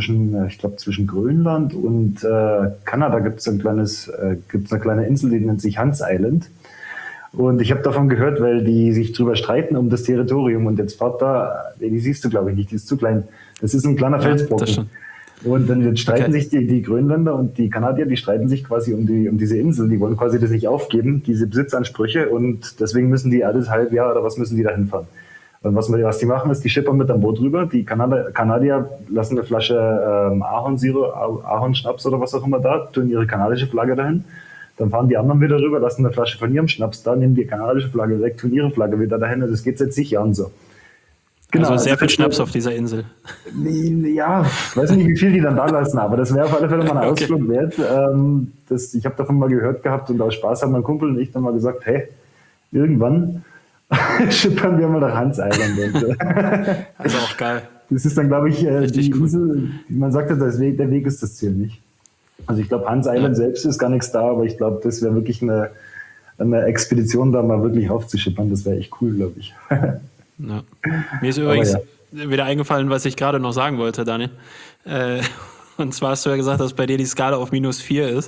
Grönland und Kanada gibt es eine kleine Insel, die nennt sich Hans Island. Und ich habe davon gehört, weil die sich drüber streiten um das Territorium, und jetzt fahrt da, die siehst du glaube ich nicht, die ist zu klein. Das ist ein kleiner Felsbrocken. Und dann streiten sich die Grönländer und die Kanadier, die streiten sich quasi um diese Insel. Die wollen quasi das nicht aufgeben, diese Besitzansprüche, und deswegen müssen die alles Halbjahr oder was müssen die da hinfahren. Und was die machen, ist, die schippern mit am Boot rüber. Die Kanadier lassen eine Flasche Ahornschnaps oder was auch immer da, tun ihre kanadische Flagge dahin. Dann fahren die anderen wieder rüber, lassen eine Flasche von ihrem Schnaps da, nehmen die kanadische Flagge weg, tun ihre Flagge wieder dahin. Und das geht seit zig Jahren so. Genau, also sehr viel Schnaps auf dieser Insel. Ja, ich weiß nicht, wie viel die dann da lassen, aber das wäre auf alle Fälle mal ein Ausflug wert. Ich habe davon mal gehört gehabt, und aus Spaß haben mein Kumpel und ich dann mal gesagt, hey, irgendwann schippern wir mal nach Hans Island. Also auch geil. Das ist dann, glaube ich, die Insel, man sagt ja, der Weg ist das Ziel nicht. Also ich glaube, Hans Island selbst ist gar nichts da, aber ich glaube, das wäre wirklich eine Expedition, da mal wirklich aufzuschippern. Das wäre echt cool, glaube ich. Ja. Mir ist übrigens wieder eingefallen, was ich gerade noch sagen wollte, Daniel. Und zwar hast du ja gesagt, dass bei dir die Skala auf -4 ist.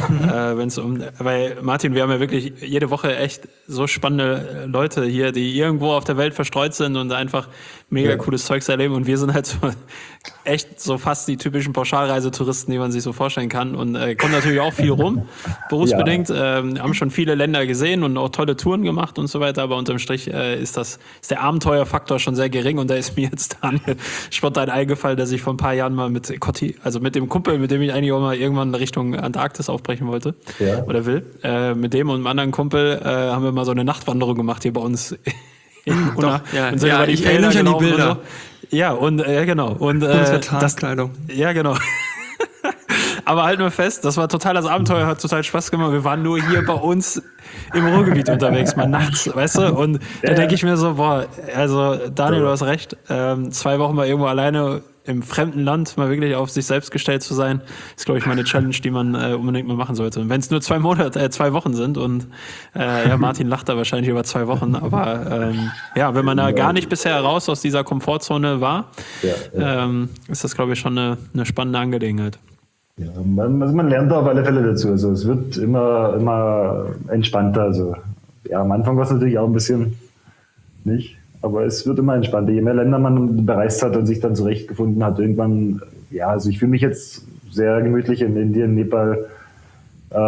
Weil Martin, wir haben ja wirklich jede Woche echt so spannende Leute hier, die irgendwo auf der Welt verstreut sind und einfach mega cooles Zeugs erleben. Und wir sind halt so echt so fast die typischen Pauschalreisetouristen, die man sich so vorstellen kann. Und kommen natürlich auch viel rum, berufsbedingt. Haben schon viele Länder gesehen und auch tolle Touren gemacht und so weiter. Aber unterm Strich ist der Abenteuerfaktor schon sehr gering. Und da ist mir jetzt Daniel spontan eingefallen, dass ich vor ein paar Jahren mal mit Cotti, also mit dem Kumpel, mit dem ich eigentlich auch mal irgendwann Richtung Antarktis aufbrechen wollte oder will, mit dem und einem anderen Kumpel haben wir mal so eine Nachtwanderung gemacht hier bei uns und sind über die Felder an die Bilder. So. Ja, und genau. Und Tarnkleidung. Ja, genau. Aber halt nur fest, das war total das Abenteuer, hat total Spaß gemacht. Wir waren nur hier bei uns im Ruhrgebiet unterwegs, mal nachts, weißt du? Und da denke ich mir so, boah, also Daniel, du hast recht, 2 Wochen mal irgendwo alleine im fremden Land mal wirklich auf sich selbst gestellt zu sein, ist, glaube ich, mal eine Challenge, die man unbedingt mal machen sollte. Und wenn es nur 2 Wochen sind und Martin lacht da wahrscheinlich über 2 Wochen, aber wenn man da gar nicht bisher raus aus dieser Komfortzone war, ist das, glaube ich, schon eine spannende Angelegenheit. Ja, man lernt da auf alle Fälle dazu. Also es wird immer entspannter. Also ja, am Anfang war es natürlich auch ein bisschen nicht. Aber es wird immer entspannter. Je mehr Länder man bereist hat und sich dann zurechtgefunden hat, irgendwann, also ich fühle mich jetzt sehr gemütlich in Indien, Nepal. Das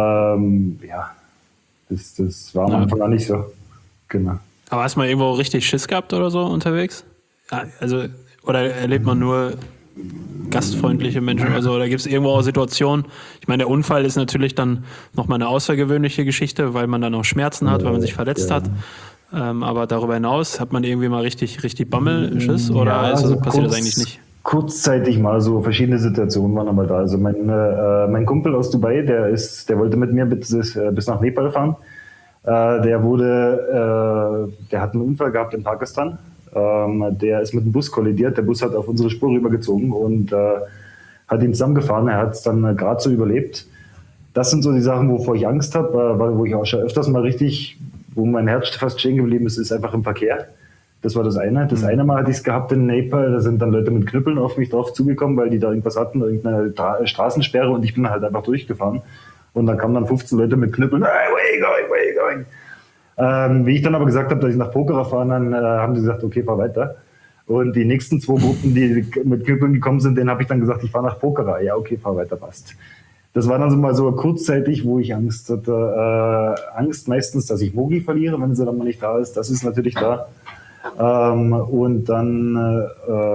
war am Anfang auch nicht so. Genau. Aber hast du mal irgendwo richtig Schiss gehabt oder so unterwegs? Ja, also, oder erlebt man nur gastfreundliche Menschen? Also, oder gibt es irgendwo auch Situationen? Ich meine, der Unfall ist natürlich dann nochmal eine außergewöhnliche Geschichte, weil man dann auch Schmerzen hat, weil man sich verletzt hat. Aber darüber hinaus hat man irgendwie mal richtig Bammelschiss oder passiert das eigentlich nicht? Kurzzeitig mal so verschiedene Situationen waren aber da. Also mein Kumpel aus Dubai, der wollte mit mir bis nach Nepal fahren. Der hat einen Unfall gehabt in Pakistan. Der ist mit dem Bus kollidiert. Der Bus hat auf unsere Spur rübergezogen und hat ihn zusammengefahren. Er hat es dann gerade so überlebt. Das sind so die Sachen, wovor ich Angst habe, wo ich auch schon öfters mal wo mein Herz fast stehen geblieben ist einfach im Verkehr. Das war das eine. Das eine Mal hatte ich es gehabt in Nepal, da sind dann Leute mit Knüppeln auf mich drauf zugekommen, weil die da irgendwas hatten, irgendeine Straßensperre und ich bin halt einfach durchgefahren. Und dann kamen dann 15 Leute mit Knüppeln, hey, where you going? Wie ich dann aber gesagt habe, dass ich nach Pokhara fahre, dann haben sie gesagt, okay, fahr weiter. Und die nächsten 2 Gruppen, die mit Knüppeln gekommen sind, denen habe ich dann gesagt, ich fahre nach Pokhara. Ja, okay, fahr weiter, passt. Das war dann so mal so kurzzeitig, wo ich Angst hatte. Angst meistens, dass ich Mogli verliere, wenn sie dann mal nicht da ist. Das ist natürlich da. Und dann,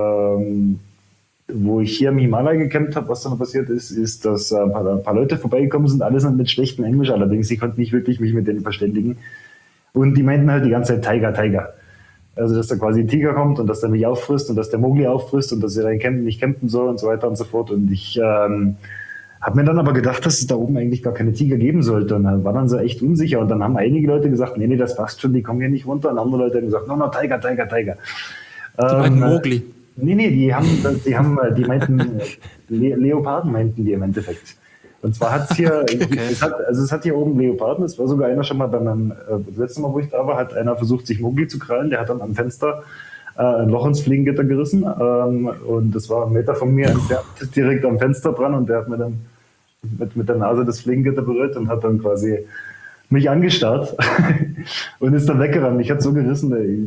wo ich hier im Himalaya gecampt habe, was dann passiert ist, dass ein paar Leute vorbeigekommen sind, alle sind mit schlechtem Englisch allerdings. Ich konnte nicht wirklich mich mit denen verständigen. Und die meinten halt die ganze Zeit Tiger. Also, dass da quasi ein Tiger kommt und dass der mich auffrisst und dass der Mogli auffrisst und dass er dann nicht campen soll und so weiter und so fort. Und ich habe mir dann aber gedacht, dass es da oben eigentlich gar keine Tiger geben sollte. Und dann war dann so echt unsicher. Und dann haben einige Leute gesagt, nee, das passt schon, die kommen hier nicht runter. Und andere Leute haben gesagt, no, Tiger. Die meinten Mowgli. Nee, die meinten, Leoparden meinten die im Endeffekt. Und zwar hat es hier, es hat hier oben Leoparden, es war sogar einer schon mal das letzte Mal, wo ich da war, hat einer versucht, sich Mowgli zu krallen, der hat dann am Fenster ein Loch ins Fliegengitter gerissen und das war 1 Meter von mir entfernt, direkt am Fenster dran und der hat mir dann mit der Nase das Fliegengitter berührt und hat dann quasi mich angestarrt und ist dann weggerannt. Ich hatte so gerissen,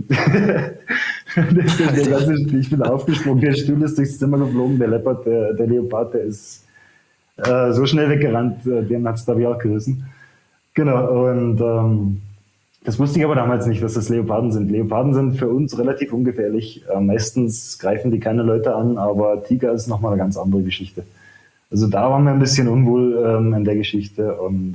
ich bin aufgesprungen, der Stuhl ist durchs Zimmer geflogen, der Leopard, der ist so schnell weggerannt, den hat es, glaube ich, auch gerissen. Genau, und das wusste ich aber damals nicht, dass das Leoparden sind. Leoparden sind für uns relativ ungefährlich. Meistens greifen die keine Leute an, aber Tiger ist nochmal eine ganz andere Geschichte. Also da waren wir ein bisschen unwohl in der Geschichte und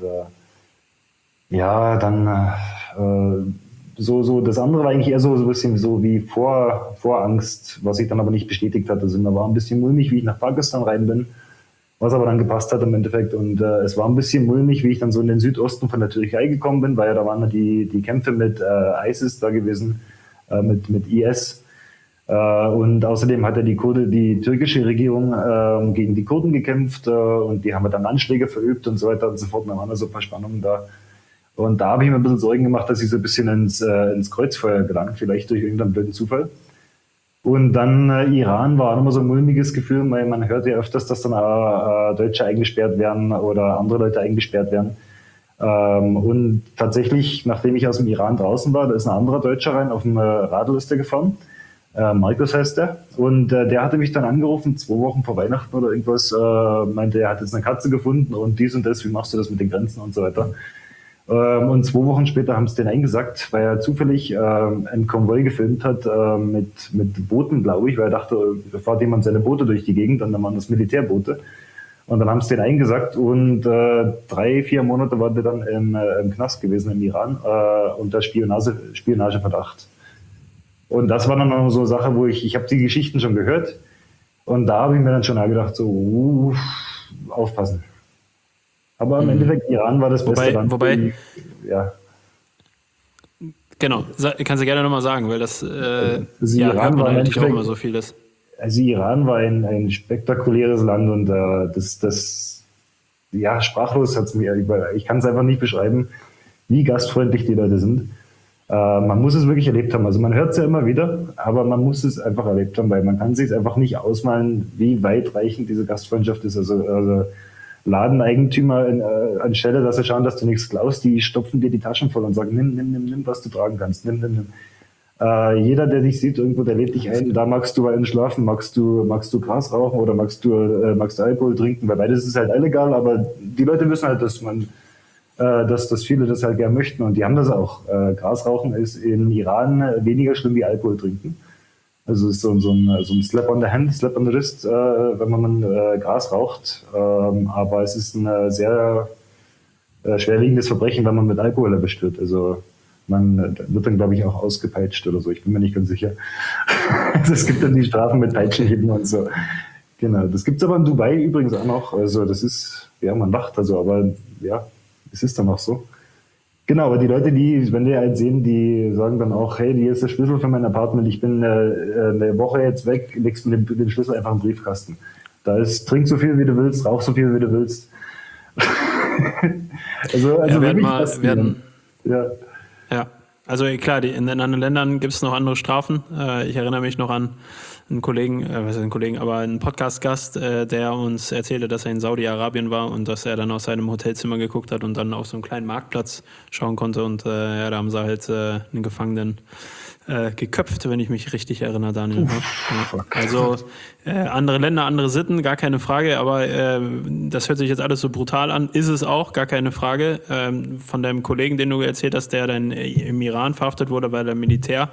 dann so das andere war eigentlich eher so ein bisschen so wie Vorangst, was ich dann aber nicht bestätigt hatte. Also mir war ein bisschen mulmig, wie ich nach Pakistan rein bin, was aber dann gepasst hat im Endeffekt. Und es war ein bisschen mulmig, wie ich dann so in den Südosten von der Türkei gekommen bin, weil da waren die Kämpfe mit ISIS da gewesen, mit IS. Und außerdem hat die türkische Regierung gegen die Kurden gekämpft und die haben dann Anschläge verübt und so weiter und so fort. Da waren also ein paar Spannungen da. Und da habe ich mir ein bisschen Sorgen gemacht, dass ich so ein bisschen ins Kreuzfeuer gelangt, vielleicht durch irgendeinen blöden Zufall. Und dann Iran war auch immer so ein mulmiges Gefühl, weil man hört ja öfters, dass dann Deutsche eingesperrt werden oder andere Leute eingesperrt werden. Und tatsächlich, nachdem ich aus dem Iran draußen war, da ist ein anderer Deutscher rein auf eine Radelliste gefahren. Markus heißt der. Und der hatte mich dann angerufen, 2 Wochen vor Weihnachten oder irgendwas, meinte, er hat jetzt eine Katze gefunden und dies und das, wie machst du das mit den Grenzen und so weiter. Und 2 Wochen später haben sie den eingesackt, weil er zufällig einen Konvoi gefilmt hat mit Booten, glaube ich, weil er dachte, da fährt jemand seine Boote durch die Gegend, und dann waren das Militärboote. Und dann haben sie den eingesackt und 3-4 Monate war der dann im Knast gewesen im Iran unter Spionageverdacht. Und das war dann noch so eine Sache, wo ich habe die Geschichten schon gehört und da habe ich mir dann schon gedacht, so aufpassen. Aber im Endeffekt, Iran war das beste Land. Wobei, ja. Genau, kannst du gerne nochmal sagen, weil das Iran war eigentlich auch immer so vieles. Also Iran war ein spektakuläres Land und das sprachlos hat es mir, ich kann es einfach nicht beschreiben, wie gastfreundlich die Leute sind. Man muss es wirklich erlebt haben. Also man hört es ja immer wieder, aber man muss es einfach erlebt haben, weil man kann sich einfach nicht ausmalen, wie weitreichend diese Gastfreundschaft ist. Also Ladeneigentümer anstelle, dass sie schauen, dass du nichts klaust, die stopfen dir die Taschen voll und sagen, nimm, was du tragen kannst, nimm. Jeder, der dich sieht irgendwo, der lädt dich ein, da magst du einen schlafen, magst du Gras rauchen oder magst du Alkohol trinken, weil beides ist halt illegal, aber die Leute wissen halt, dass viele das halt gern möchten und die haben das auch. Gras rauchen ist in Iran weniger schlimm wie Alkohol trinken. Also es ist so ein Slap on the hand, Slap on the wrist, wenn man Gras raucht. Aber es ist ein sehr schwerwiegendes Verbrechen, wenn man mit Alkohol erwischt wird. Also man wird dann, glaube ich, auch ausgepeitscht oder so. Ich bin mir nicht ganz sicher. Also es gibt dann die Strafen mit Peitschenhieben und so. Genau, das gibt es aber in Dubai übrigens auch noch. Also das ist, ja, man lacht also, aber ja, es ist dann auch so. Genau, aber die Leute, wenn die halt sehen, die sagen dann auch, hey, hier ist der Schlüssel für mein Apartment, ich bin eine Woche jetzt weg, legst mir den Schlüssel einfach in den Briefkasten. Trink so viel, wie du willst, rauch so viel, wie du willst. Also klar, in anderen Ländern gibt es noch andere Strafen. Ich erinnere mich noch an einen Podcast-Gast, der uns erzählte, dass er in Saudi-Arabien war und dass er dann aus seinem Hotelzimmer geguckt hat und dann auf so einen kleinen Marktplatz schauen konnte und da haben sie halt einen Gefangenen geköpft, wenn ich mich richtig erinnere, Daniel. Also andere Länder, andere Sitten, gar keine Frage, aber das hört sich jetzt alles so brutal an, ist es auch, gar keine Frage. Von deinem Kollegen, den du erzählt hast, der dann im Iran verhaftet wurde, weil er Militär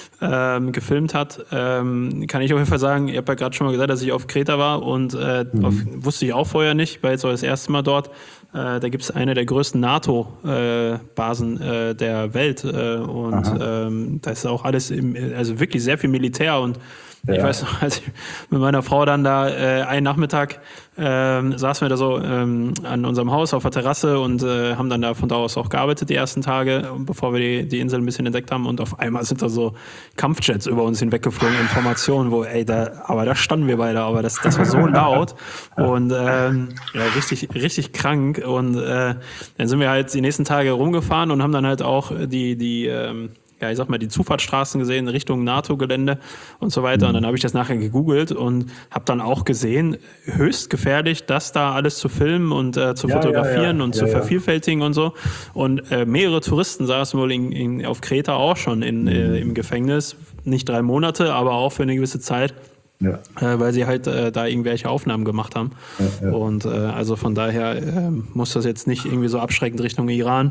gefilmt hat, kann ich auf jeden Fall sagen, ich habe ja gerade schon mal gesagt, dass ich auf Kreta war und wusste ich auch vorher nicht, war jetzt auch das erste Mal dort. Da gibt es eine der größten NATO-Basen der Welt und da ist auch alles, also wirklich sehr viel Militär und ich weiß noch, als ich mit meiner Frau dann da einen Nachmittag saßen wir da so an unserem Haus auf der Terrasse und haben dann da von da aus auch gearbeitet die ersten Tage, bevor wir die Insel ein bisschen entdeckt haben und auf einmal sind da so Kampfjets über uns hinweggeflogen, Informationen, aber da standen wir beide, aber das war so laut und richtig, richtig krank und dann sind wir halt die nächsten Tage rumgefahren und haben dann halt auch die Zufahrtsstraßen gesehen Richtung NATO-Gelände und so weiter. Und dann habe ich das nachher gegoogelt und habe dann auch gesehen, höchst gefährlich, das da alles zu filmen und zu fotografieren und zu vervielfältigen und so. Und mehrere Touristen saßen wohl auf Kreta auch schon im Gefängnis. Nicht 3 Monate, aber auch für eine gewisse Zeit. Ja. Weil sie halt da irgendwelche Aufnahmen gemacht haben. Ja. Und also von daher muss das jetzt nicht irgendwie so abschreckend Richtung Iran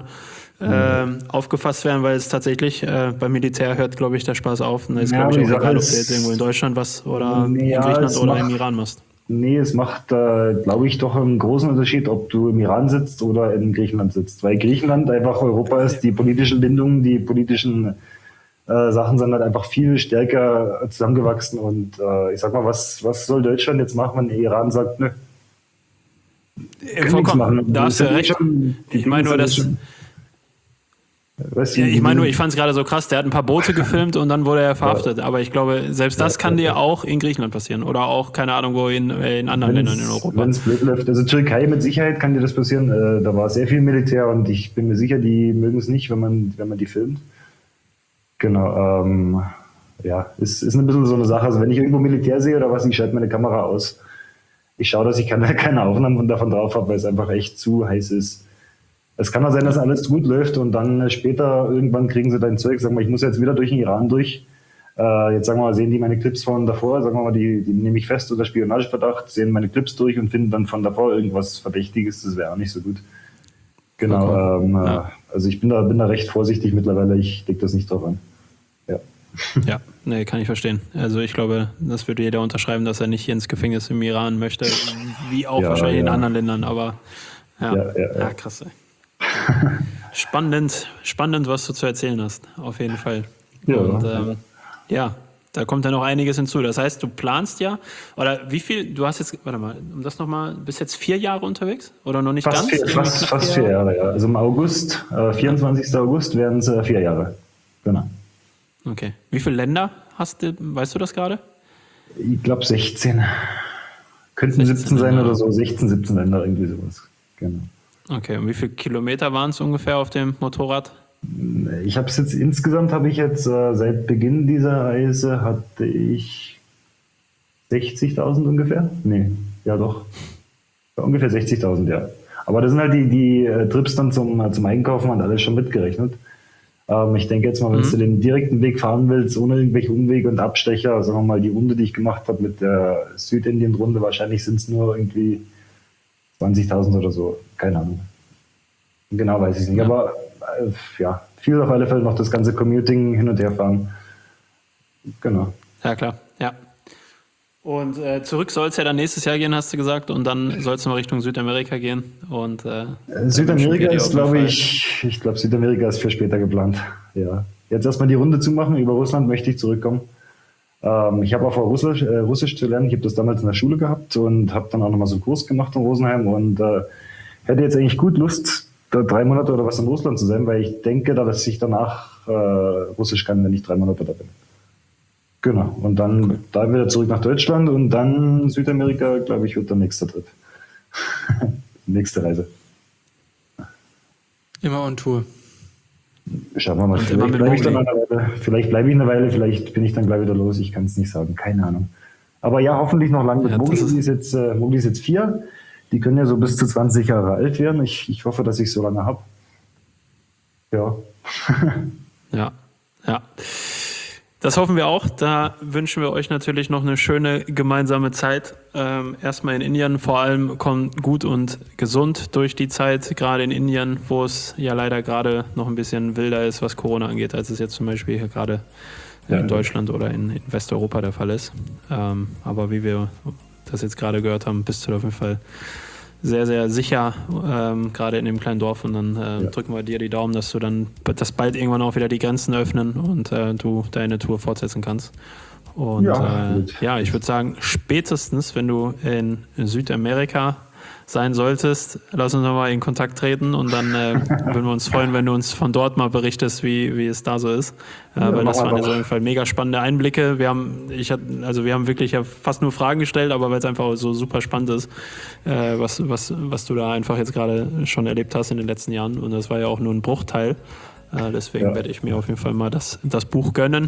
aufgefasst werden, weil es tatsächlich beim Militär hört, glaube ich, der Spaß auf. Und es ist, glaube ich, auch egal, ob du jetzt irgendwo in Deutschland was oder in Griechenland oder im Iran machst. Nee, es macht, glaube ich, doch einen großen Unterschied, ob du im Iran sitzt oder in Griechenland sitzt. Weil Griechenland einfach Europa ist, die politischen Bindungen, die politischen Sachen sind halt einfach viel stärker zusammengewachsen. Und ich sag mal, was soll Deutschland jetzt machen, wenn der Iran sagt, nö? Vollkommen, da hast du recht. Ich meine nur, ich fand es gerade so krass, der hat ein paar Boote gefilmt und dann wurde er verhaftet. Aber ich glaube, selbst das kann dir auch in Griechenland passieren oder auch, keine Ahnung, wo in anderen Ländern in Europa. Wenn es blöd läuft. Also Türkei mit Sicherheit kann dir das passieren. Da war sehr viel Militär und ich bin mir sicher, die mögen es nicht, wenn man die filmt. Genau. Ist ein bisschen so eine Sache. Also wenn ich irgendwo Militär sehe oder was, ich schalte meine Kamera aus. Ich schaue, dass ich keine Aufnahmen davon drauf habe, weil es einfach echt zu heiß ist. Es kann auch sein, dass alles gut läuft und dann später irgendwann kriegen sie dein Zeug. Sagen wir, ich muss jetzt wieder durch den Iran durch. Jetzt sagen wir mal, sehen die meine Clips von davor, sagen wir mal, die nehme ich fest unter Spionageverdacht, sehen meine Clips durch und finden dann von davor irgendwas Verdächtiges. Das wäre auch nicht so gut. Genau. Okay. Also ich bin da recht vorsichtig mittlerweile. Ich leg das nicht drauf an. Ja. Ja, nee, kann ich verstehen. Also ich glaube, das würde jeder unterschreiben, dass er nicht ins Gefängnis im Iran möchte, wie auch wahrscheinlich in anderen Ländern, aber krass. Spannend, was du zu erzählen hast, auf jeden Fall. Ja, und Da kommt ja noch einiges hinzu. Das heißt, du planst ja, oder wie viel, du hast jetzt, warte mal, um das nochmal, bist jetzt 4 Jahre unterwegs? Oder noch nicht Fast ganz? Fast 4 Jahre, ja. Also im August, 24. August werden es 4 Jahre. Genau. Okay. Wie viele Länder hast du, weißt du das gerade? Ich glaube 16. Könnten 17 sein oder so, 16, 17 Länder, irgendwie sowas. Genau. Okay, und wie viele Kilometer waren es ungefähr auf dem Motorrad? Ich habe es jetzt insgesamt, seit Beginn dieser Reise hatte ich 60.000 ungefähr. Nee, ja doch. Ungefähr 60.000, ja. Aber das sind halt die Trips dann zum Einkaufen und alles schon mitgerechnet. Ich denke jetzt mal, wenn du den direkten Weg fahren willst, ohne irgendwelche Umwege und Abstecher, sagen wir mal, die Runde, die ich gemacht habe mit der Südindien-Runde, wahrscheinlich sind es nur irgendwie 20.000 oder so. Keine Ahnung. Genau weiß ich nicht. Ja. Aber ja, viel auf alle Fälle noch das ganze Commuting hin und her fahren. Genau. Ja, klar. Ja. Und zurück soll es ja dann nächstes Jahr gehen, hast du gesagt, und dann soll es mal Richtung Südamerika gehen. Und Südamerika ist, glaube ich glaube, Südamerika ist für später geplant. Ja. Jetzt erstmal die Runde zu machen. Über Russland möchte ich zurückkommen. Ich habe auch vor, Russisch zu lernen. Ich habe das damals in der Schule gehabt und habe dann auch nochmal so einen Kurs gemacht in Rosenheim und hätte jetzt eigentlich gut Lust, da 3 Monate oder was in Russland zu sein, weil ich denke, dass ich danach Russisch kann, wenn ich 3 Monate da bin. Genau. Und dann da wieder zurück nach Deutschland und dann Südamerika, glaube ich, wird der nächste Trip. Nächste Reise. Immer on Tour. Schauen wir mal. Vielleicht bleibe ich eine Weile, vielleicht bin ich dann gleich wieder los. Ich kann es nicht sagen. Keine Ahnung. Aber ja, hoffentlich noch lange mit Mogli. Mogli ist jetzt 4. Die können ja so bis zu 20 Jahre alt werden. Ich hoffe, dass ich so lange habe. Ja. Ja. Das hoffen wir auch. Da wünschen wir euch natürlich noch eine schöne gemeinsame Zeit. Erstmal in Indien. Vor allem kommt gut und gesund durch die Zeit, gerade in Indien, wo es ja leider gerade noch ein bisschen wilder ist, was Corona angeht, als es jetzt zum Beispiel hier gerade in Deutschland oder in Westeuropa der Fall ist. Aber wie wir das jetzt gerade gehört haben, bist du auf jeden Fall sehr, sehr sicher, gerade in dem kleinen Dorf. Und dann drücken wir dir die Daumen, dass bald irgendwann auch wieder die Grenzen öffnen und du deine Tour fortsetzen kannst. Und ich würde sagen, spätestens, wenn du in Südamerika sein solltest, lass uns nochmal in Kontakt treten und dann würden wir uns freuen, wenn du uns von dort mal berichtest, wie es da so ist. Weil das waren auf jeden Fall mega spannende Einblicke. Wir haben wirklich fast nur Fragen gestellt, aber weil es einfach so super spannend ist, was du da einfach jetzt gerade schon erlebt hast in den letzten Jahren. Und das war ja auch nur ein Bruchteil. Deswegen werde ich mir auf jeden Fall mal das Buch gönnen.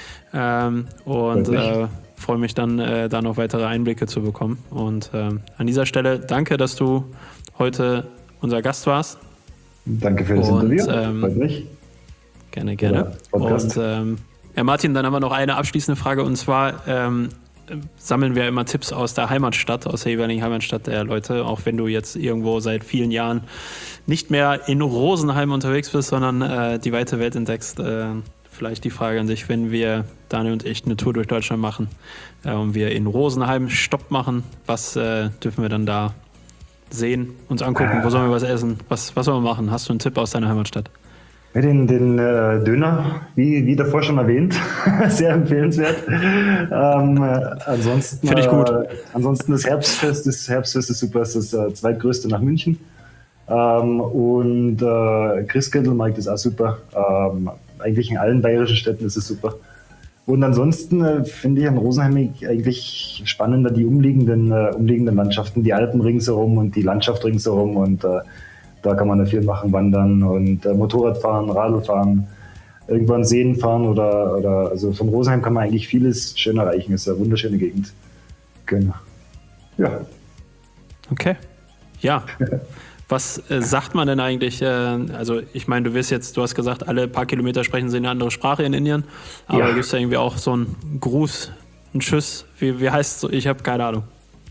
Freue mich dann, da noch weitere Einblicke zu bekommen. Und an dieser Stelle danke, dass du heute unser Gast warst. Danke für das Interview. Freut mich. Gerne. Und Martin, dann haben wir noch eine abschließende Frage. Und zwar sammeln wir immer Tipps aus der Heimatstadt, aus der jeweiligen Heimatstadt der Leute. Auch wenn du jetzt irgendwo seit vielen Jahren nicht mehr in Rosenheim unterwegs bist, sondern die weite Welt entdeckst. Vielleicht die Frage an dich, wenn wir, Daniel und ich, eine Tour durch Deutschland machen und wir in Rosenheim Stopp machen, was dürfen wir dann da sehen, uns angucken, wo sollen wir was essen, was sollen wir machen? Hast du einen Tipp aus deiner Heimatstadt? Den Döner, wie davor schon erwähnt, sehr empfehlenswert. Ansonsten finde ich gut. Ansonsten das Herbstfest ist super, das ist das zweitgrößte nach München. Und Christkindlmarkt ist auch super. Eigentlich in allen bayerischen Städten ist es super. Und ansonsten finde ich an Rosenheim eigentlich spannender die umliegenden Landschaften, die Alpen ringsherum und die Landschaft ringsherum. Und da kann man viel machen, wandern und Motorradfahren, Radlfahren, irgendwann Seen fahren oder also von Rosenheim kann man eigentlich vieles schön erreichen. Es ist eine wunderschöne Gegend. Genau. Ja. Okay. Ja. Was sagt man denn eigentlich? Also ich meine, du hast gesagt, alle paar Kilometer sprechen sie eine andere Sprache in Indien, aber gibt es da irgendwie auch so einen Gruß, einen Tschüss? Wie heißt es so? Ich habe keine Ahnung.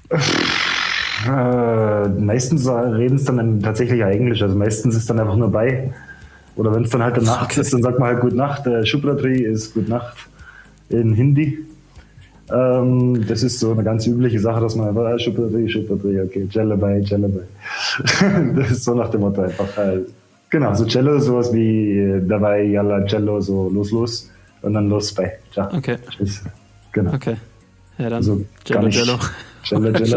Meistens reden es dann tatsächlich Englisch, also meistens ist dann einfach nur bei. Oder wenn es dann halt Nacht ist, dann sagt man halt Gute Nacht. Shubhratri ist Gute Nacht in Hindi. Das ist so eine ganz übliche Sache, dass man einfach Shubhratri, okay, Jalabai. Das ist so nach dem Motto einfach. Genau, so Cello, sowas wie dabei, Yalla, Cello, so los und dann los bei. Ciao. Okay. Tschüss. Genau. Okay. Ja, dann Also gar nicht. Jello. Jello.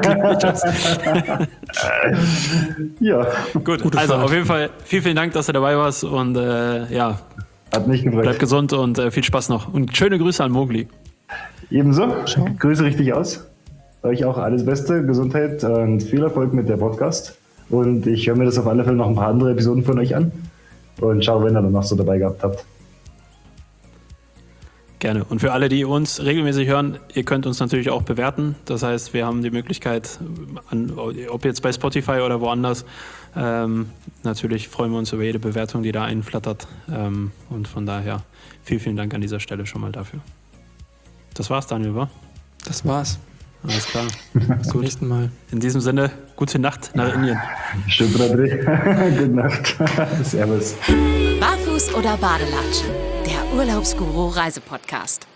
Ja. Gut, also auf jeden Fall vielen Dank, dass du dabei warst und Hat mich gefreut. bleib gesund und viel Spaß noch. Und schöne Grüße an Mowgli. Ebenso. Grüße richtig aus. Euch auch alles Beste, Gesundheit und viel Erfolg mit der Podcast. Und ich höre mir das auf alle Fälle noch ein paar andere Episoden von euch an. Und schau, wenn ihr dann noch so dabei gehabt habt. Gerne. Und für alle, die uns regelmäßig hören, ihr könnt uns natürlich auch bewerten. Das heißt, wir haben die Möglichkeit, ob jetzt bei Spotify oder woanders, natürlich freuen wir uns über jede Bewertung, die da einflattert. Und von daher vielen Dank an dieser Stelle schon mal dafür. Das war's, Daniel, wa? Das war's. Alles klar. Bis zum nächsten Mal. In diesem Sinne, gute Nacht nach Indien. Stimmt, André. Gute Nacht. Servus. Barfuß oder Badelatschen? Der Urlaubsguru Reisepodcast.